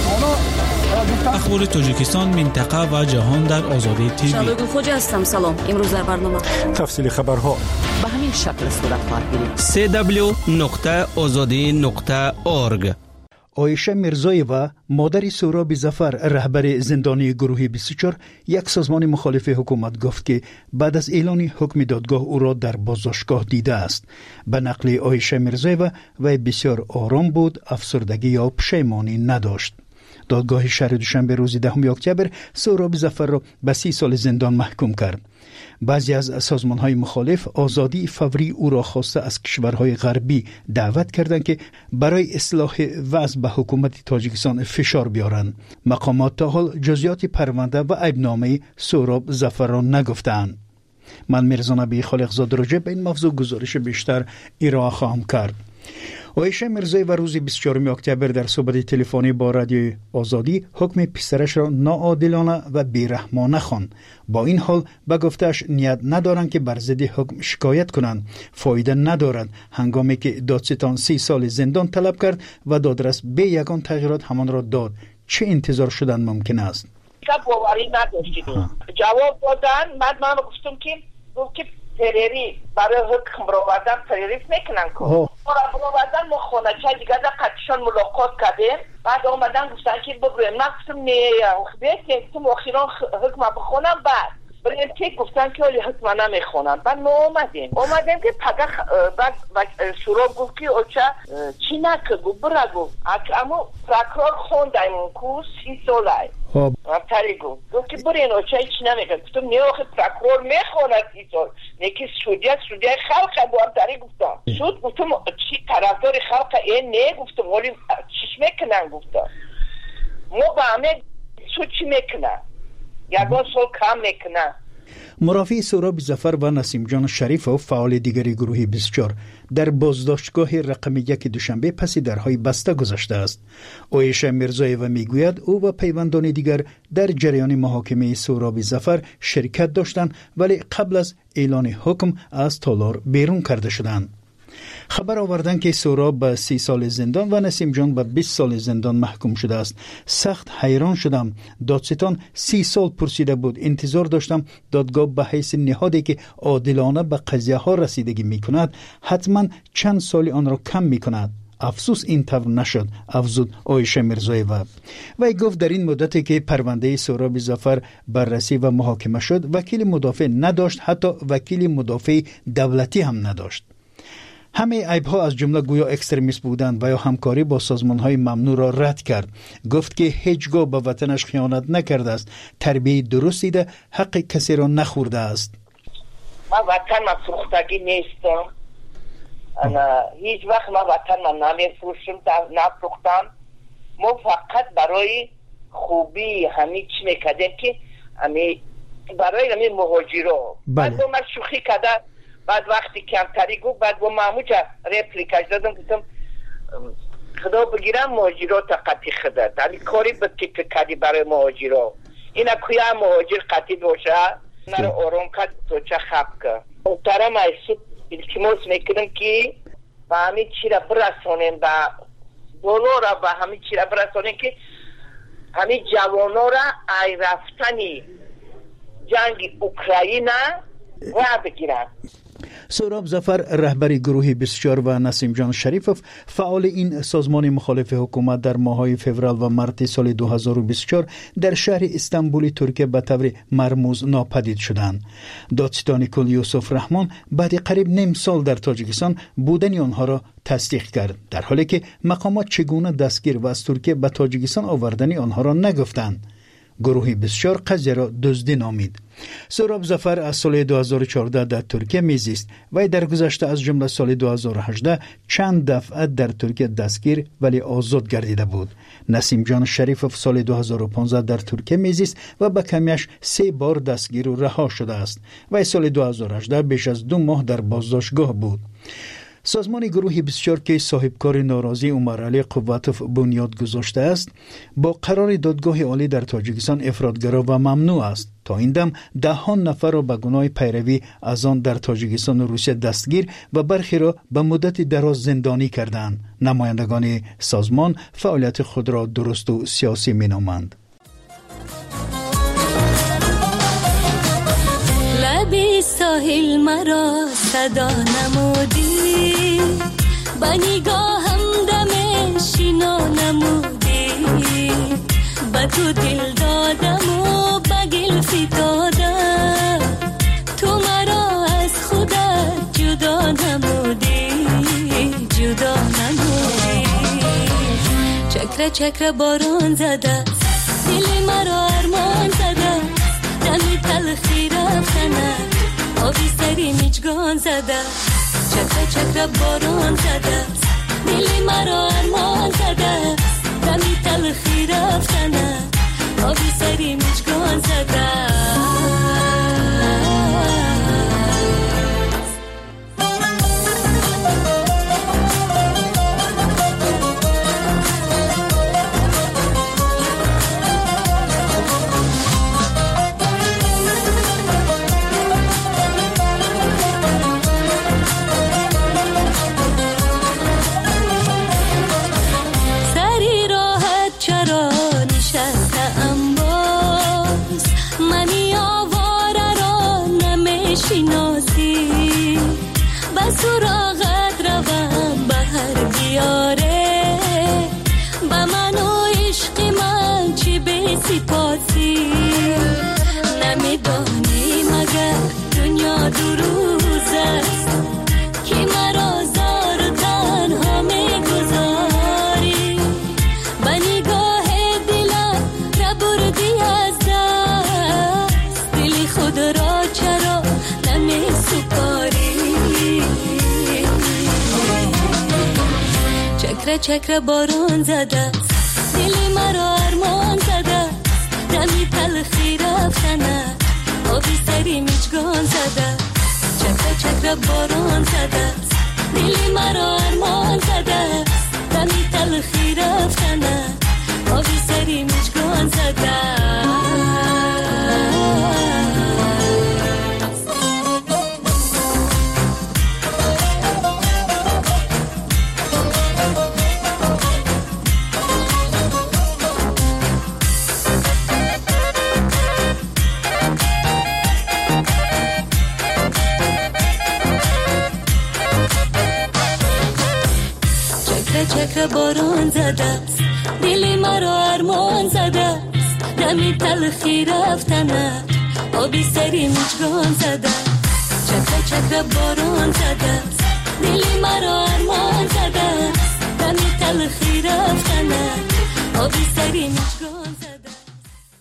اخبار تاجیکستان، منطقه و جهان در آزادی تیوی. شادو خوجا هستم. سلام. امروز در برنامه تفصیل خبرها به همین شکل صورت خواهد گرفت. سه دبلیو نقطه آزادی نقطه اورگ. عایشه میرزایوا مادر سهراب ظفر رهبر زندانی گروه بیست و چهار یک سازمان مخالف حکومت گفت که بعد از اعلان حکم دادگاه او را در بازداشتگاه دیده است. به نقل عایشه میرزایوا وی بسیار آرام بود، افسردگی یا پشیمانی نداشت. دادگاه شهر دوشنبه روز دهم اکتبر سهراب ظفر را به سی سال زندان محکوم کرد. بعضی از سازمان‌های مخالف آزادی فوری او را خواسته از کشورهای غربی دعوت کردند که برای اصلاح وضع به حکومت تاجیکستان فشار بیارند. مقامات تا حال جزئیات پرونده و عیبنامه سهراب ظفر را نگفتند. من میرزا نبی خالقزاده راجع به این موضوع گزارش بیشتر ارائه خواهم کرد. عایشه میرزایی و روز بیست و چهارم اکتبر در صحبت تلفنی با رادیو آزادی حکم پسرش را ناعادلانه و بیرحمانه خواند. با این حال به گفتش نیت ندارند که بر ضد حکم شکایت کنند. فایده ندارد. هنگامی که دادستان سی سال زندان طلب کرد و دادرس به یگان تغییرات همان را داد، چه انتظار شدن ممکن است؟ باوری نداشتیم. جواب دادن. بعد من گفتم که گفت که تروری برای حکم رو وردن تروریست میکنن که ما رو وردن ما خونه چه دیگه در قطعشان ملاقات کردیم. بعد آمدن گفتن که بگویم نه گفتم نه بیت که گفتم اخیران حکم بخونم. بعد بریم که گفتن که ولی حکم نمیخونن. بعد ما آمدیم آمدیم که پگه بعد شروع گفت که اوچه چی نکه گفت برا گفت اما پرکرار خوندیم اون کو سی ساله تری گفت گفت که برین اوچه چی نمیگه. گفتم نه آخه پرکرار میخونه سی سال نیکی سودیه سودیه خلقه بوام تری گفتم سود گفتم چی طرفدار خلقه این نه گفتم ولی چیش میکنن گفتم ما با همه سود چی میکنن یگان سال کم میکنه. مرافع سهراب ظفر و نسیم جان شریف و فعال دیگری گروه بیست و چهار در بازداشتگاه رقم یک دوشنبه پس درهای بسته گذشته است. عایشه میرزایوا میگوید او و پیوندان دیگر در جریان محاکمه سهراب ظفر شرکت داشتند ولی قبل از اعلان حکم از تالار بیرون کرده شدند. خبر آوردن که سهراب به سی سال زندان و نسیم جان به بیست سال زندان محکوم شده است. سخت حیران شدم. دادستان سی سال پرسیده بود. انتظار داشتم دادگاه به حیث نهادی که عادلانه به قضیه ها رسیدگی می کند حتما چند سالی آن را کم می کند. افسوس این طور نشد. افزود عایشه میرزایوا. وی گفت در این مدتی که پرونده سهراب ظفر بررسی و محاکمه شد وکیل مدافع نداشت، حتی وکیل مدافع دولتی هم نداشت. همه عیب‌ها از جمله گویا اکستریمیست بودند و یا همکاری با سازمان‌های ممنوع را رد کرد. گفت که هیچگاه به وطنش خیانت نکرده است. تربیت درستی ده حق کسی را نخورده است. من وطن من فروختگی نیستم. انا هیچ وقت ما وطن من نمیفروشم نفروختم. ما فقط برای خوبی همین چی میکردیم که همین برای همین مهاجرا. بعد با من شوخی کرده، بعد وقتی کمتری گفت، بعد با محمود رپلیکاش دادم، گفتم خدا بگیرم مهاجرا تا قطعی خدت علی کاری به که کردی برای مهاجرا. این اکوی هم مهاجر قطعی باشه نرو آرام کرد تو چه خب که محترم ایسو التماس میکنم که با همین چی را برسانیم، با دولار را با همین چی را برسانیم که همین جوانا را ای رفتنی جنگ اوکراین را بگیرن. سهراب ظفر رهبر گروه بیست و چهار و نسیم جان شریفوف فعال این سازمان مخالف حکومت در ماه‌های فوریه و مارس سال دو هزار و بیست و چهار در شهر استانبول ترکیه به طور مرموز ناپدید شدند. دادستان کل یوسف رحمان بعد قریب نیم سال در تاجیکستان بودن آنها را تصدیق کرد، در حالی که مقامات چگونه دستگیر و از ترکیه به تاجیکستان آوردن آنها را نگفتند. گروه بیست و چهار قضیه را دزدی نامید. سهراب ظفر از سال دو هزار و چهارده در ترکیه میزیست و در گذشته از جمله سال دو هزار و هجده چند دفعه در ترکیه دستگیر ولی آزاد گردیده بود. نسیم جان شریفوف سال دو هزار و پانزده در ترکیه میزیست و به کمیش سه بار دستگیر و رها شده است و سال دو هزار و هجده بیش از دو ماه در بازداشتگاه بود. سازمان گروه بیست و چهار که صاحبکار ناراضی عمر علی قوتوف بنیاد گذاشته است با قرار دادگاه عالی در تاجیکستان افراطگرا و ممنوع است. تا این دم دهان نفر را به گناه پیروی از آن در تاجیکستان و روسیه دستگیر و برخی را به مدت دراز زندانی کردند. نمایندگان سازمان فعالیت خود را درست و سیاسی مینامند. لبی ساحل مرا صدا نمودی، با نگاهم دم شینا نمودی، با تو دل دادم و با گل فتادم، تو مرا از خودت جدا نمودی، جدا نمودی. چکر چکر باران زده دل مرا ارمان زده، دمی تلخی رفتنه آبی سری میچگان زده، چکر چکر باران زده دل مرا ارمان زده، دمی تلخی رفتنه آبی سری میچگان زده. سراغت روم به هر بیاره، با من و عشق من چی به سپاسی، نمیدانی مگر دنیا دو روز است که مرا زار و تنها میگذاری، با نگاه دلم را بردی از دست، دل خود را چرا نمی سپاری. چکر چکر باران زده دل مرا ارمان زده، دمی تلخی رفتنه آبی سری میچگان زده، چکر چکر باران زده دل مرا ارمان زده، دمی تلخی رفتنه آبی سری میچگان زده. چکر باران زده است دل مرا ارمان زده است، دمی تلخی رفتنه آبی سری میچگان زده، چکر چکر باران زده است دل مرا ارمان زده است، دمی تلخی رفتنه آبی سری میچگان زده.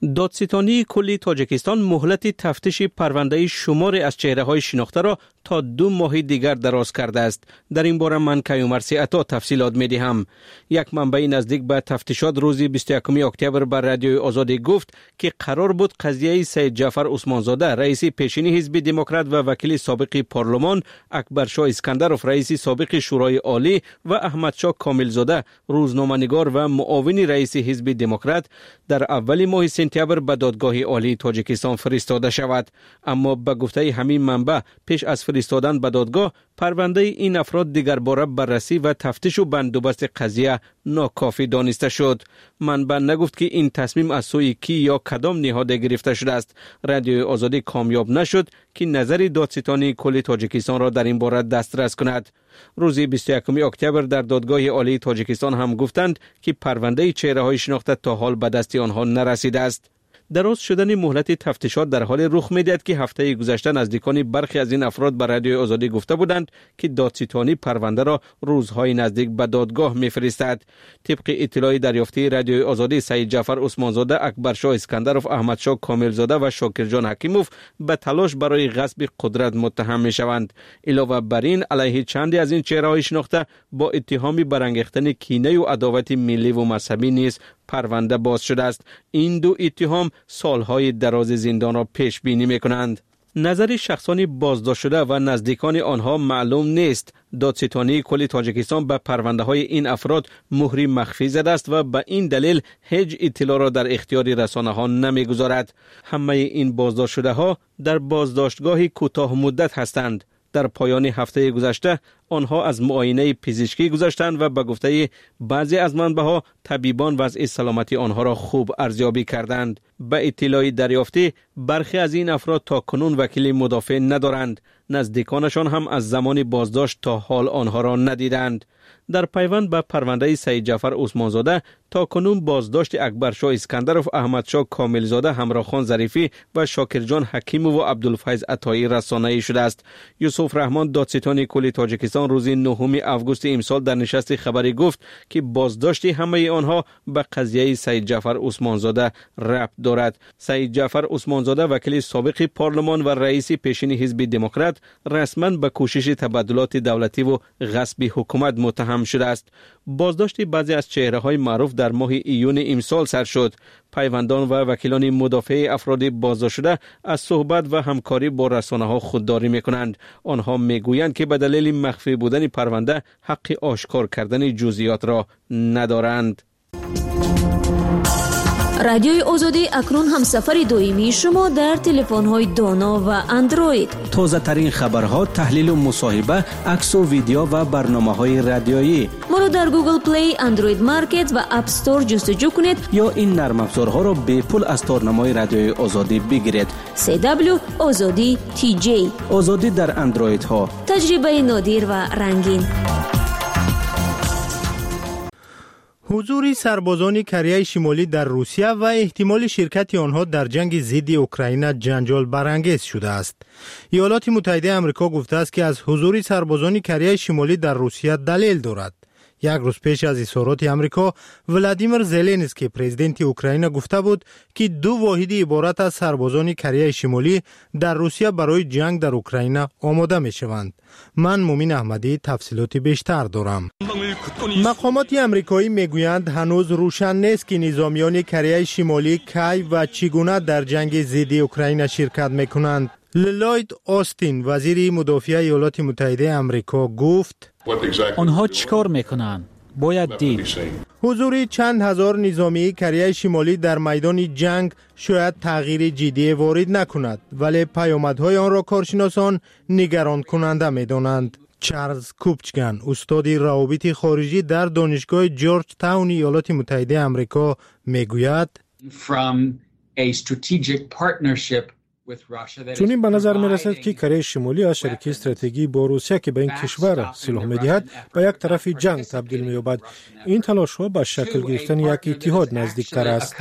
دادستانی کلی تاجیکستان مهلت تفتیش پرونده شماری از چهره‌های شناخته را تا دو ماه دیگر دراز کرده است. در این باره من کیومرثی عطا تفصیلات می‌دهم. یک منبع نزدیک به تفتیشات روز بیست و یکم اکتبر بر رادیوی آزادی گفت که قرار بود قضیه سید جعفر عثمانزاده رئیس پیشین حزب دموکرات و وکیل سابق پارلمان، اکبرشاه اسکندرف رئیس سابق شورای عالی و احمدشاه کاملزاده روزنامه‌نگار و معاون رئیس حزب دموکرات در اول ماه سپتامبر به دادگاه عالی تاجیکستان فرستاده شود. اما به گفته همین منبع پیش از فرستادن به دادگاه پرونده این افراد دیگر باره بررسی و تفتیش و بندوبست قضیه ناکافی دانسته شد. منبع نگفت که این تصمیم از سوی کی یا کدام نهاد گرفته شده است. رادیوی آزادی کامیاب نشد که نظر دادستانی کل تاجیکستان را در این باره دسترس کند. روز بیست و یکم اکتبر در دادگاه عالی تاجیکستان هم گفتند که پرونده چهره‌های شناخته تا حال به دست آنها نرسیده است. دراز شدن مهلت تفتیشات در حال رخ می‌دهد که هفته گذشته نزدیکان برخی از این افراد به رادیوی آزادی گفته بودند که دادستانی پرونده را روزهای نزدیک به دادگاه می‌فرستد. طبق اطلاعی دریافتی رادیوی آزادی، سید جعفر عثمانزاده، اکبرشاه اسکندرف، احمدشاه کاملزاده و شاکرجان حکیموف به تلاش برای غصب قدرت متهم می‌شوند. علاوه بر این علیه چندی از این چهره‌های شناخته با اتهام برانگیختن کینه و عداوت ملی و مذهبی نیز پرونده باز شده است. این دو اتهام سالهای دراز زندان را پیش بینی می‌کنند. نظر شخصانی بازداشت شده و نزدیکان آنها معلوم نیست. دادستانی کل تاجیکستان به پرونده های این افراد مهری مخفی زده است و به این دلیل هیچ اطلاع را در اختیار رسانه ها نمیگذارد. همه این بازداشت شده ها در بازداشتگاه کوتاه مدت هستند. در پایان هفته گذشته آنها از معاینه پزشکی گذشتند و به گفته بعضی از منبع‌ها طبیبان وضع سلامتی آنها را خوب ارزیابی کردند. به اطلاعی دریافتی برخی از این افراد تا کنون وکیل مدافع ندارند. نزدیکانشان هم از زمان بازداشت تا حال آنها را ندیدند. در پیوند به پرونده سید جعفر عثمانزاده تا کنون بازداشت اکبرشاه اسکندرف، احمدشاه کاملزاده، همراخان ظریفی و شاکرجان حکیمو و عبدالفیض عطایی رسانه‌ای شده است. یوسف رحمان دادستان کل تاجیکستان روز نهم آگوست امسال در نشست خبری گفت که بازداشت همه آنها به قضیه سید جعفر عثمانزاده ربط دارد. سید جعفر عثمانزاده وکیل سابق پارلمان و رئیس پیشین حزب دموکرات رسما به کوشش تبادلات دولتی و غصب حکومت متهم شده است. بازداشت بعضی از چهره‌های معروف در ماه ایون امسال سر شد. پیوندان و وکیلان مدافع افراد بازداشت شده از صحبت و همکاری با رسانه‌ها خودداری می‌کنند. آنها می‌گویند که به دلیل مخفی بودن پرونده حق آشکار کردن جزئیات را ندارند. رادیوی آزادی اکنون هم سفر دائمی شما در تلفن‌های دانا و اندروید. تازه ترین خبرها، تحلیل و مصاحبه، عکس و ویدیو و برنامه‌های رادیویی. ما را در گوگل پلی، اندروید مارکت و اپ استور جستجو کنید یا این نرم افزارها را به پول از تارنمای رادیوی آزادی بگیرید. سی دبلیو آزادی تی جی. آزادی در اندروید ها. تجربه نادر و رنگین. حضور سربازان کره شمالی در روسیه و احتمال شرکت آنها در جنگ ضد اوکراین جنجال برانگیز شده است. ایالات متحده آمریکا گفته است که از حضور سربازان کره شمالی در روسیه دلیل دارد. یک روز پیش از اظهارات آمریکا، ولادیمیر زلنسکی پرزیدنت اوکراین گفته بود که دو واحد عبارت از سربازان کره شمالی در روسیه برای جنگ در اوکراین آماده می شوند. من مومین احمدی تفصیلات بیشتر دارم. مقامات آمریکایی میگویند هنوز روشن نیست که نظامیان کره شمالی کی و چگونه در جنگ ضد اوکراین شرکت میکنند. للوید آستین وزیر مدافع ایالات متحده آمریکا گفت آنها چیکار میکنند؟ باید دید. حضور چند هزار نظامی کره شمالی در میدان جنگ شاید تغییر جدی وارد نکند، ولی پیامدهای آن را کارشناسان نگران کننده میدانند. چارلز کوپچگن، استاد روابط خارجی در دانشگاه جورج تاون ایالات متحده آمریکا میگوید چون این به نظر می رسد که کره شمالی از شریک استراتژی با روسیه که به این کشور سلاح می دهد به یک طرف جنگ تبدیل می یابد. این تلاش ها به شکل گرفتن یک اتحاد نزدیک تر است.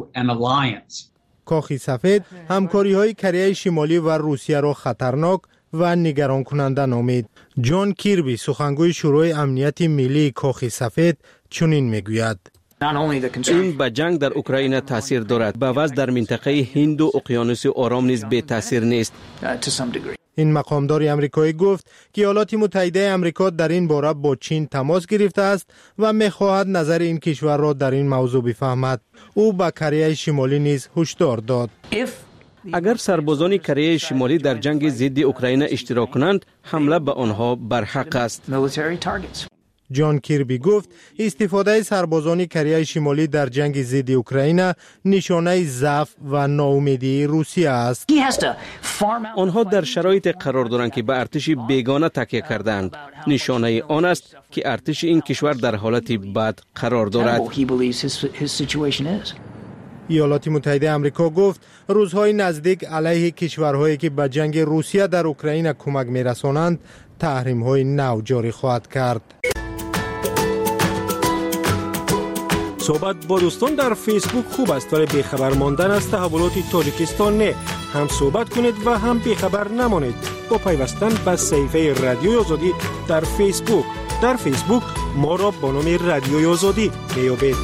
کاخ سفید همکاری های کره شمالی و روسیه را خطرناک و نگران کننده نامید. جان کیربی سخنگوی شورای امنیت ملی کاخ سفید چنین میگوید: این به جنگ در اوکراین تاثیر دارد، به وضع در منطقه هند و اقیانوس آرام نیز بی تاثیر نیست. این مقامدار امریکایی گفت که ایالات متحده امریکا در این باره با چین تماس گرفته است و می‌خواهد نظر این کشور را در این موضوع بفهمد. او به کره شمالی نیز هشدار داد: اگر سربازان کره شمالی در جنگ ضد اوکراین اشتراک کنند، حمله به آنها برحق است. جان کیربی گفت استفاده سربازان کره شمالی در جنگ ضد اوکراین نشانه ضعف و ناامیدی روسیه است. آنها در شرایط قرار دارند که به ارتش بیگانه تکیه کردند. نشانه آن است که ارتش این کشور در حالت بد قرار دارد. ایالات متحده آمریکا گفت روزهای نزدیک علیه کشورهایی که به جنگ روسیه در اوکراین کمک می‌رسانند تحریم‌های نو جاری خواهد کرد. صحبت با دوستان در فیسبوک خوب است، ولی بیخبر ماندن از تحولات تاجیکستان نه. هم صحبت کنید و هم بیخبر نمانید با پیوستن به صفحه رادیوی آزادی در فیسبوک. در فیسبوک ما را با نام رادیوی آزادی میابید.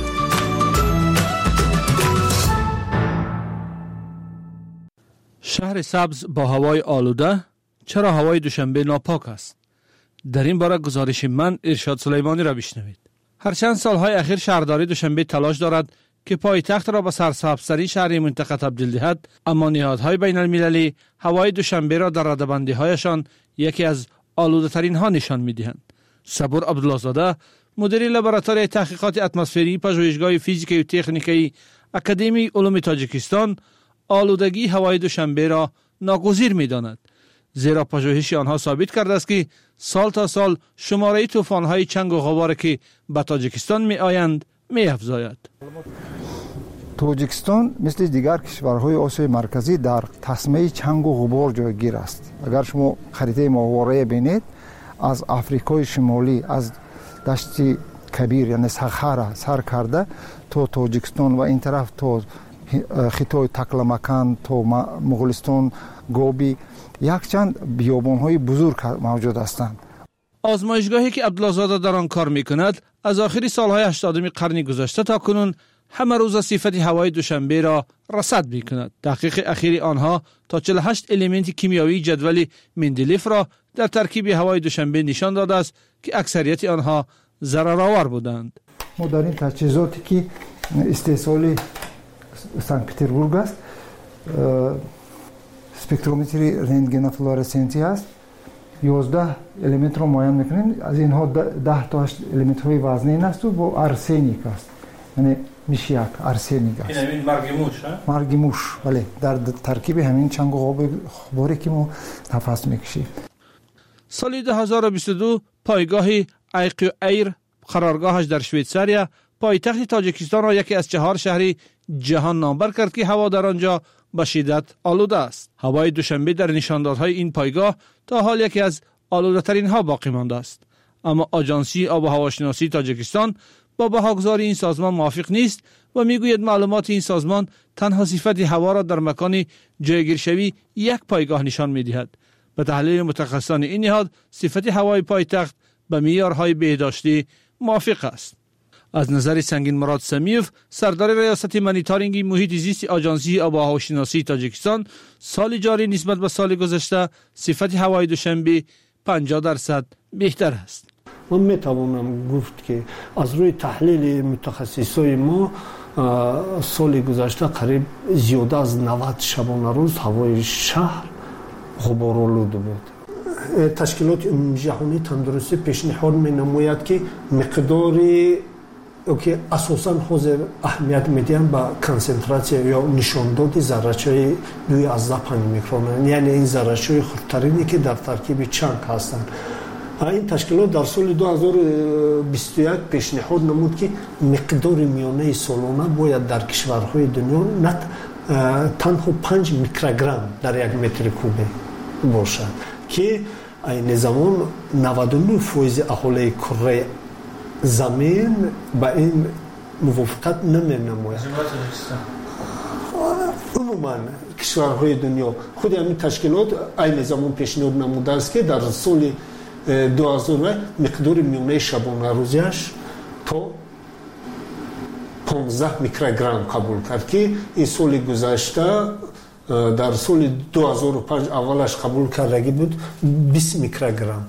شهر سبز با هوای آلوده، چرا هوای دوشنبه ناپاک است؟ در این باره گزارش من ارشاد سلیمانی را بشنوید. هر چند سالهای اخیر شهرداری دوشنبه تلاش دارد که پایتخت را به سرسبزترین شهر منطقه تبدیل دهد، اما نهادهای بین المللی هوای دوشنبه را در ردبندی هایشان یکی از آلوده ترین ها نشان می دهند. صبور عبدالله زاده، مدیر لابراتوری تحقیقات اتمسفری پژوهشگاه فیزیکی و تکنیکی اکادمی علوم تاجیکستان، آلودگی هوای دوشنبه را ناگزیر می داند، زیرا پژوهش آنها ثابت کرده است که سال تا سال شماره طوفان‌های چنگ و غبار که به تاجیکستان می آیند می افزاید. تاجیکستان مثل دیگر کشورهای آسیای مرکزی در تسمه چنگ و غبار جایگیر است. اگر شما خریطه ماهواره بینید، از آفریقای شمالی از دشت کبیر یعنی صخره سر کرده تا تاجیکستان و این طرف تا خطای تکلمکان تا مغولستان گوبی یک چند بیابان‌های بزرگ موجود هستند. آزمایشگاهی که عبدالله زاده در آن کار می‌کند از آخر سال‌های هشتادم قرن گذشته تا کنون همه روز صفت هوای دوشنبه را رصد می‌کند. تحقیق اخیر آنها تا چهل و هشت الیمنت کیمیایی جدول مندلیف را در ترکیب هوای دوشنبه نشان داده است که اکثریت آنها ضررآور بودند. ما در این تجهیزاتی که استحصال سنت پترزبورگ است، اسپکترومتری رنتگن فلورسنسی است، یازده الیمنت را معاین میکنیم. از اینها ده تا هشت الیمنت های وزنین است و با ارسنیک است، یعنی میشه یک ارسنیک است. این همین مرگ موش ها؟ مرگ موش، بله، در ترکیب همین چنگ و غباری که ما نفس میکشیم. سال دو هزار و بیست و دو پایگاه ایقیو ایر قرارگاهش در شویتزاریا پایتخت تاجیکستان را یکی از چهار شهر جهان نامبر کرد که هوا در آنجا به شدت آلوده است. هوای دوشنبه در نشاندادهای این پایگاه تا حال یکی از آلوده ترین ها باقی مانده است. اما آژانسی آب و هواشناسی تاجیکستان با بهاگذاری این سازمان موافق نیست و میگوید معلومات این سازمان تنها صفت هوا را در مکان جایگیرشوی یک پایگاه نشان میدهد. به تحلیل متخصصان این نهاد صفت هوای پایتخت به معیارهای بهداشتی موافق است. از نظر سنگین مراد سمیوف، سردار ریاست مانیتورینگ محیط زیست آژانسی آب و هواشناسی تاجیکستان، سال جاری نسبت به سال گذشته صفت هوای دوشنبه پنجاه درصد بهتر است. من میتوانم گفت که از روی تحلیل متخصصای ما سال گذشته قریب زیاده از نود شبانه روز هوای شهر غبارآلود بود. تشکیلات جهانی تندرستی پیشنهاد می‌نماید که مقداری که اساساً حاضر اهمیت میدیم به کنسنتراسیون یا نشانداد ذره‌های دوی از پنج میکرون، یعنی این ذره‌های خطرینی که در ترکیب چنگ هستند. این تشکیلات در سال دو هزار و بیست و یک پیشنهاد نمود که مقدار میانه سالانه باید در کشورهای دنیا نت تنها پنج میکروگرم در یک متر کوبه باشد که این زمان نود و نه درصد اهالی کره زمین با این موافقت نمی نماید. عموما کشورهای دنیا خود همین تشکیلات این زمان پیشنهاد نموده است که در سال دو هزار مقدار میانه شبانه روزیش تا پانزده میکروگرم قبول کرد که این سال گذشته در سال دو هزار و پنج اولش قبول کردگی بود بیست میکروگرم.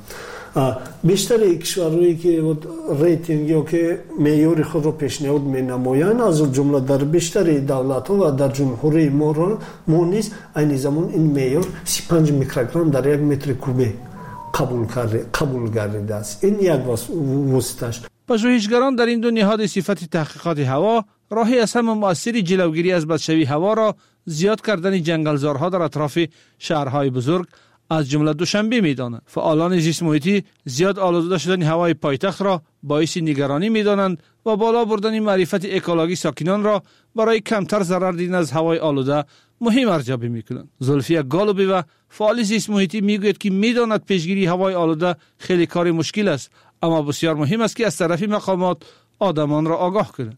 بیشتر کشورهایی که ریتینگ یا که معیار خود را پیشنهاد می نمایند از جمله در بیشتر دولت ها و در جمهوری ما را ما نیز این زمان این معیار سی و پنج میکروگرم در یک متر کوبه قبول کرده قبول گردیده است. این یک واسطه‌اش. پژوهشگران در این دو نهاد صفت تحقیقات هوا راهی از همه مؤثری جلوگیری از بدشوی هوا را زیاد کردن جنگلزارها در اطراف شهرهای بزرگ از جمله دوشنبه می‌دانند. فعالان زیست محیطی زیاد آلوده شدن هوای پایتخت را باعث نگرانی می‌دانند و بالا بردن معرفت اکولوژی ساکنان را برای کمتر ضرر دیدن از هوای آلوده مهم ارزیابی می‌کنند. زلفیه گالوبی و فعال زیست محیطی میگوید که می‌داند پیشگیری هوای آلوده خیلی کار مشکل است، اما بسیار مهم است که از طرف مقامات آدمان را آگاه کنند.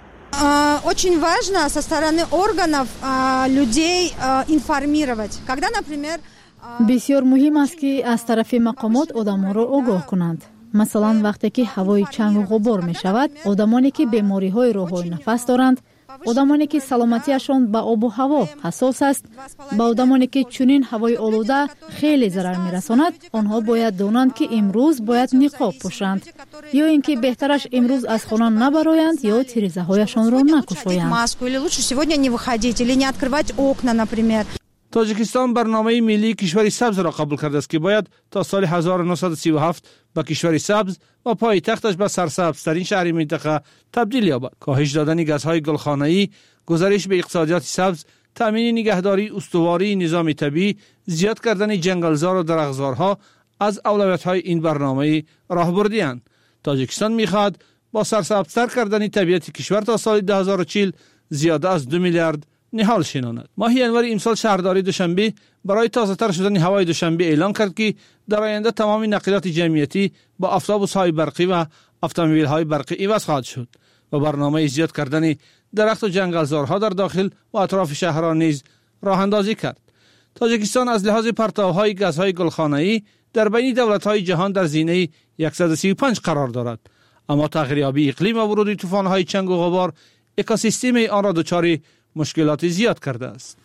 Очень важно со стороны органов людей информировать. Когда, например, بسیار مهم است که از طرف مقامات آدم‌ها را آگاه کنند. مثلا وقتی که هوای چنگ و غبار می شود، آدمانی که بیماری‌های راه‌های نفس دارند، آدمانی که سلامتیشان به آب و هوا حساس است، با آدمانی که چنین هوای آلوده خیلی ضرر می‌رساند، آنها باید دانند که امروز باید نقاب پوشند یا اینکه بهترش امروز از خانه نبرایند یا تیره‌هایشان را نکشایند. маску или лучше сегодня не выходить или не открывать окна, например. تاجیکستان برنامه ملی کشور سبز را قبول کرده است که باید تا سال هزار و نهصد و سی و هفت به کشور سبز و پایتختش به سرسبزترین شهر منطقه تبدیل یابد. کاهش دادن گازهای گلخانه‌ای، گزارش به اقتصادیات سبز، تامین نگهداری استواری نظام طبیعی، زیاد کردن جنگلزار و درختزارها از اولویت‌های این برنامه راهبردی اند. تاجیکستان می‌خواهد با سرسبزتر کردن طبیعت کشور تا سال دو هزار و چهل زیاده از دو میلیارد نهال شناند. ماه ینوری امسال شهرداری دوشنبه برای تازه‌تر شدن هوای دوشنبه اعلام کرد که در آینده تمام نقلیات جمعیتی با اتوبوس‌های برقی و اتومبیل‌های برقی عوض خواهد شد و برنامه زیاد کردن درخت و جنگلزارها در داخل و اطراف شهرها نیز راه اندازی کرد. تاجیکستان از لحاظ پرتاب‌های گازهای گلخانه‌ای در بین دولت‌های جهان در زینه صد و سی و پنج قرار دارد، اما تغییریابی اقلیم و ورود طوفان‌های چنگ و غبار اکوسیستم آن را دچار مشکلات زیاد کرده است.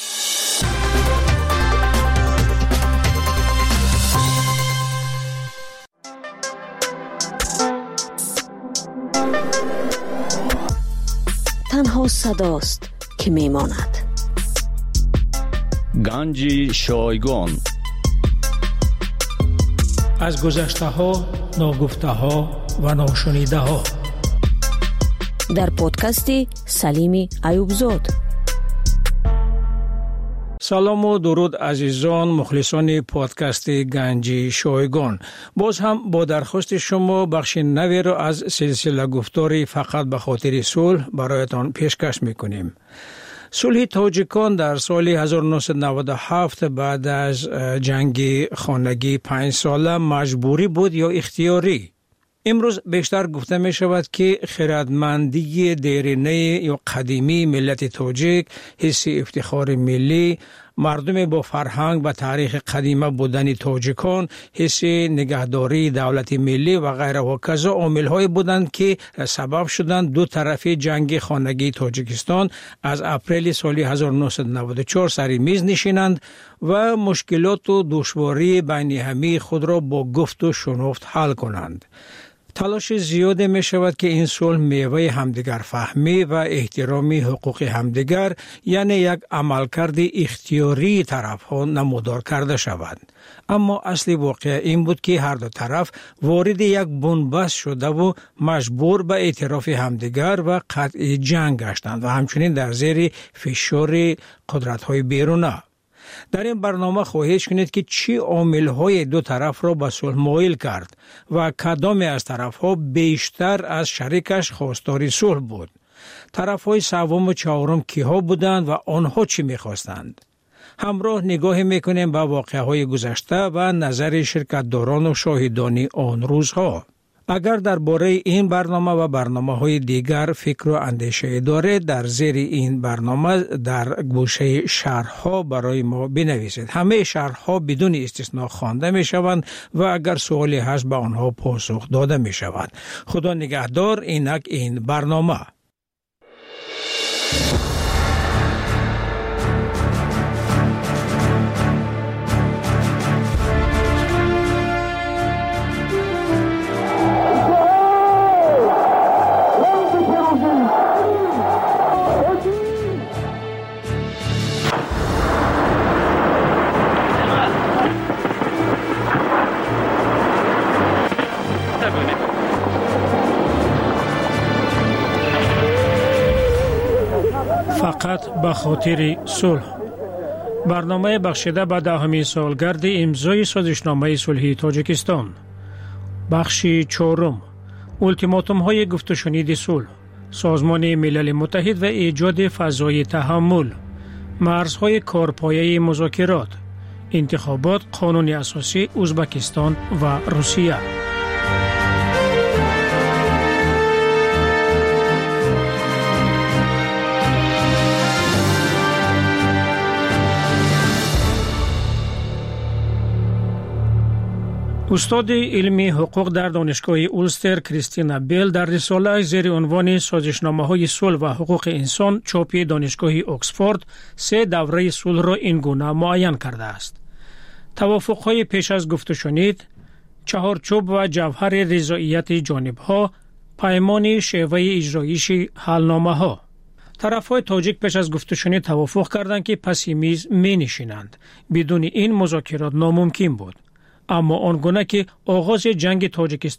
تنها صداست که میماند. گنج شایگان. از گذشته ها، ناگفته ها و ناشنیده ها. در پادکستی سلیمی ایوبزاد. سلام و درود عزیزان مخلصان پادکست گنج شایگان. باز هم با درخواست شما بخش نوی را از سلسله گفتاری فقط به خاطر صلح برایتان پیشکش میکنیم. صلح تاجیکان در سال هزار و نهصد و نود و هفت بعد از جنگ خانگی پنج ساله مجبوری بود یا اختیاری؟ امروز بیشتر گفته می شود که خردمندی دیرینه یا قدیمی ملت تاجیک، حس افتخار ملی، مردم با فرهنگ و تاریخ قدیمه بودن تاجیکان، حس نگهداری دولت ملی و غیره و کذا عامل‌های بودند که سبب شدند دو طرف جنگ خانگی تاجیکستان از اپریل سال هزار و نهصد و نود و چهار سر میز نشینند و مشکلات و دشواری بین همه خود را با گفت و شنفت حل کنند. تلاش زیاده می شود که این صلح میوه همدیگر فهمی و احترام حقوق همدیگر، یعنی یک عملکرد اختیاری طرف ها نمودار کرده شود. اما اصلی واقع این بود که هر دو طرف وارد یک بنبست شده و مجبور به اعتراف همدیگر و قطع جنگ گشتند و همچنین در زیر فشار قدرت های بیرونه. در این برنامه خواهید شنید که چی عامل‌های دو طرف را به صلح مایل کرد و کدام از طرف‌ها بیشتر از شریکش خواستار صلح بود. طرف‌های سوم و چهارم کیها بودند و آنها چی می‌خواستند؟ همراه نگاه می‌کنیم به واقعه‌های گذشته و نظر شرکت‌داران و شاهدان آن روزها. اگر درباره این برنامه و برنامه‌های دیگر فکر و اندیشه دارید در زیر این برنامه در گوشه شرح‌ها برای ما بنویسید. همه شرح‌ها بدون استثنا خوانده می‌شوند و اگر سوالی هست به آنها پاسخ داده می‌شود. خدا نگهدار. اینک این برنامه. فقط به خاطر صلح. برنامه بخشیده به دهمین سالگرد امضای سازشنامه صلحی تاجیکستان. بخش چهارم. التیماتوم های گفت و شنید صلح. سازمان ملل متحد و ایجاد فضای تحمل. مرزهای کارپایه مذاکرات. انتخابات قانون اساسی ازبکستان و روسیه. استاد علمی حقوق در دانشگاه اولستر کریستینا بیل در رساله زیر عنوان سازشنامه‌های صلح و حقوق انسان چاپی دانشگاه اکسفورد سه دوره صلح را این گونه معین کرده است. توافق‌های پیش از گفت و شنید، چهارچوب و جوهر رضایت جانب‌ها، پیمان شیوه اجرایش حلنامه‌ها. طرف‌های تاجیک پیش از گفت و شنید توافق کردند که پس میز می‌نشینند. بدون این مذاکرات ناممکن بود. اما آنگونه که آغاز جنگ تاجیکستان